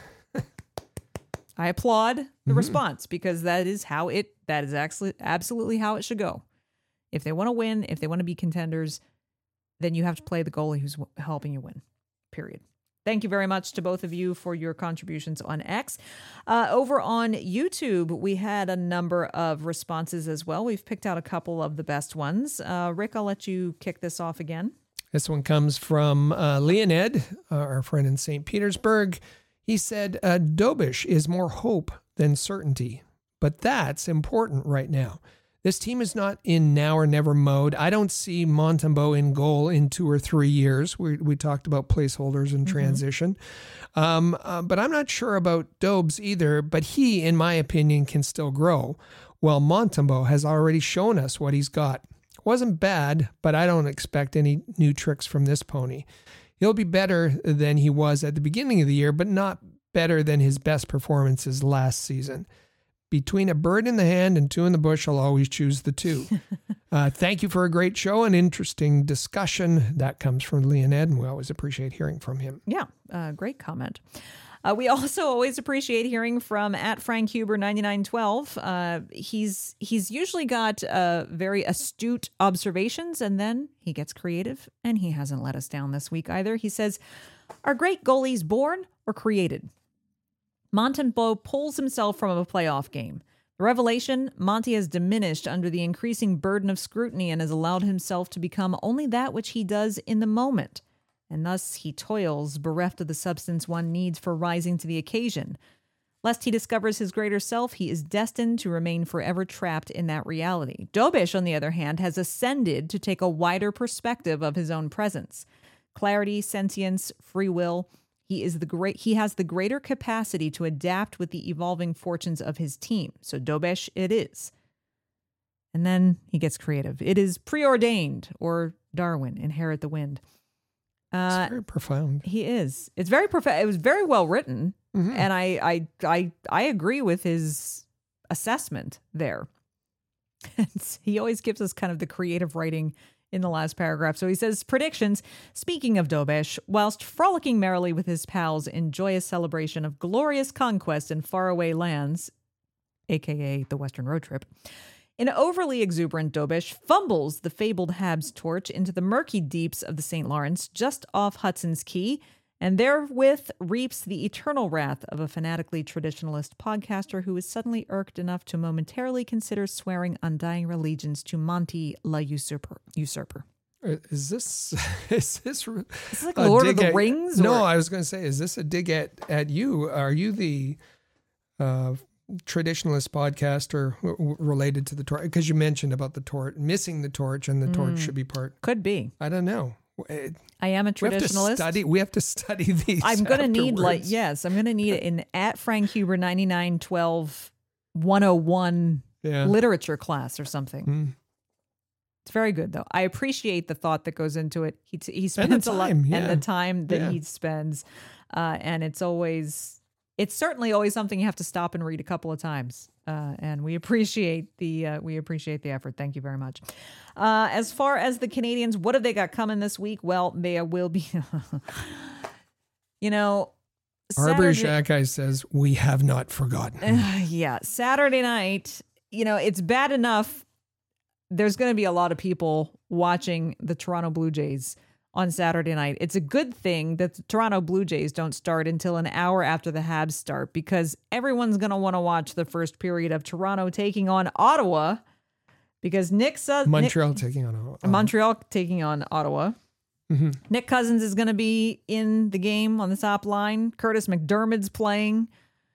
I applaud the mm-hmm. response, because that is how it, that is actually absolutely how it should go. If they want to win, if they want to be contenders, then you have to play the goalie who's helping you win, period. Thank you very much to both of you for your contributions on X. Uh, over on YouTube, we had a number of responses as well. We've picked out a couple of the best ones. Uh, Rick, I'll let you kick this off again.
This one comes from uh, Leonid, uh, our friend in Saint Petersburg. He said, uh, Dobeš is more hope than certainty, but that's important right now. This team is not in now or never mode. I don't see Montembeault in goal in two or three years. We we talked about placeholders and transition. Mm-hmm. Um, uh, but I'm not sure about Dobes either, but he, in my opinion, can still grow. Well, Montembeault has already shown us what he's got. Wasn't bad, but I don't expect any new tricks from this pony. He'll be better than he was at the beginning of the year, but not better than his best performances last season. Between a bird in the hand and two in the bush, I'll always choose the two. uh, thank you for a great show and interesting discussion. That comes from Leonid, and we always appreciate hearing from him.
Yeah, uh, great comment. Uh, we also always appreciate hearing from at Frank Huber ninety-nine twelve. Uh, he's he's usually got uh, very astute observations, and then he gets creative, and he hasn't let us down this week either. He says, are great goalies born or created? Montembeault pulls himself from a playoff game. The revelation, Monty has diminished under the increasing burden of scrutiny and has allowed himself to become only that which he does in the moment. And thus he toils, bereft of the substance one needs for rising to the occasion. Lest he discovers his greater self, he is destined to remain forever trapped in that reality. Dobish, on the other hand, has ascended to take a wider perspective of his own presence. Clarity, sentience, free will. He is the great. He has the greater capacity to adapt with the evolving fortunes of his team. So Dobish it is. And then he gets creative. It is preordained, or Darwin, inherit the wind. Uh,
it's very profound.
He is. It's very profound. It was very well written, mm-hmm. and I, I, I, I agree with his assessment there. He always gives us kind of the creative writing in the last paragraph. So he says, predictions, speaking of Dobish, whilst frolicking merrily with his pals in joyous celebration of glorious conquest in faraway lands, a k a the Western Road Trip, an overly exuberant Dobish fumbles the fabled Habs torch into the murky deeps of the Saint Lawrence just off Hudson's Key, and therewith reaps the eternal wrath of a fanatically traditionalist podcaster who is suddenly irked enough to momentarily consider swearing undying allegiance to Monty La Usurper. Usurper.
Is this is this,
is this like Lord of the
at,
Rings?
No,
or?
I was going to say, is this a dig at, at you? Are you the uh, traditionalist podcaster related to the torch? Because you mentioned about the torch, missing the torch, and the mm, torch should be part.
Could be.
I don't know.
I am a traditionalist.
We have to study, we have to study these.
I'm going to need like, yes, I'm going to need it in at Frank Huber ninety-nine twelve one oh one yeah. literature class or something. Mm. It's very good though. I appreciate the thought that goes into it. He t- he spends
time,
a lot
yeah.
and the time that
yeah.
he spends. Uh, and it's always, it's certainly always something you have to stop and read a couple of times. Uh, and we appreciate the uh, we appreciate the effort. Thank you very much. Uh, as far as the Canadiens, what have they got coming this week? Well, they will be, you know,
Arbor Shakai says we have not forgotten.
Uh, yeah, Saturday night. You know, it's bad enough. There's going to be a lot of people watching the Toronto Blue Jays on Saturday night. It's a good thing that the Toronto Blue Jays don't start until an hour after the Habs start, because everyone's going to want to watch the first period of Toronto taking on Ottawa, because Nick Sus-
Montreal
Nick,
taking on Ottawa.
Montreal taking on Ottawa. Mm-hmm. Nick Cousins is going to be in the game on the top line. Curtis McDermott's playing.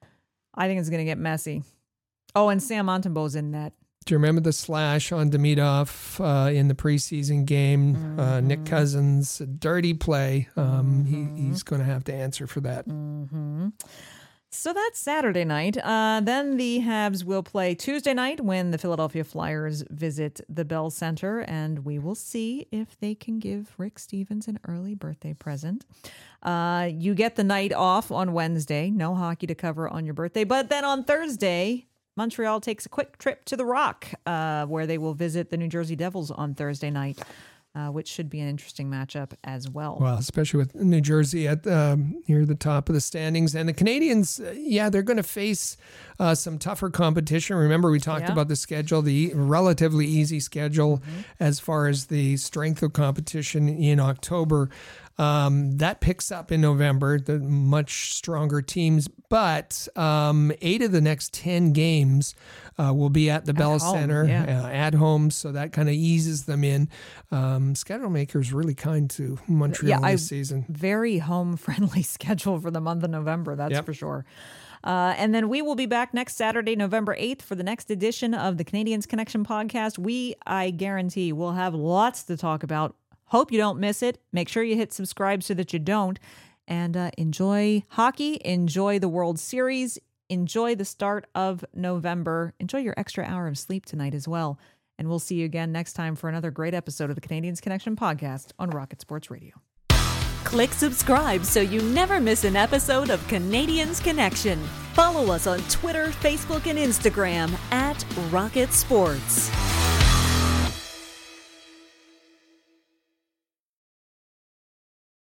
I think it's going to get messy. Oh, and Sam Montembeau's in net.
Do you remember the slash on Demidov uh, in the preseason game? Mm-hmm. Uh, Nick Cousins, a dirty play. Um, mm-hmm. he, he's going to have to answer for that.
Mm-hmm. So that's Saturday night. Uh, then the Habs will play Tuesday night when the Philadelphia Flyers visit the Bell Center, and we will see if they can give Rick Stevens an early birthday present. Uh, you get the night off on Wednesday. No hockey to cover on your birthday. But then on Thursday, Montreal takes a quick trip to the Rock, uh, where they will visit the New Jersey Devils on Thursday night, uh, which should be an interesting matchup as well.
Well, especially with New Jersey at um, near the top of the standings. And the Canadiens, uh, yeah, they're going to face uh, some tougher competition. Remember, we talked yeah. about the schedule, the relatively easy schedule mm-hmm. as far as the strength of competition in October. Um, that picks up in November, the much stronger teams, but um, eight of the next ten games uh, will be at the at Bell home, Center yeah. uh, at home, so that kind of eases them in. Um, schedule makers really kind to Montreal yeah, this I, season.
Very home-friendly schedule for the month of November, that's yep. for sure. Uh, and then we will be back next Saturday, November eighth, for the next edition of the Canadiens Connection podcast. We, I guarantee, will have lots to talk about. Hope you don't miss it. Make sure you hit subscribe so that you don't. And uh, enjoy hockey. Enjoy the World Series. Enjoy the start of November. Enjoy your extra hour of sleep tonight as well. And we'll see you again next time for another great episode of the Canadiens Connection podcast on Rocket Sports Radio.
Click subscribe so you never miss an episode of Canadiens Connection. Follow us on Twitter, Facebook, and Instagram at Rocket Sports.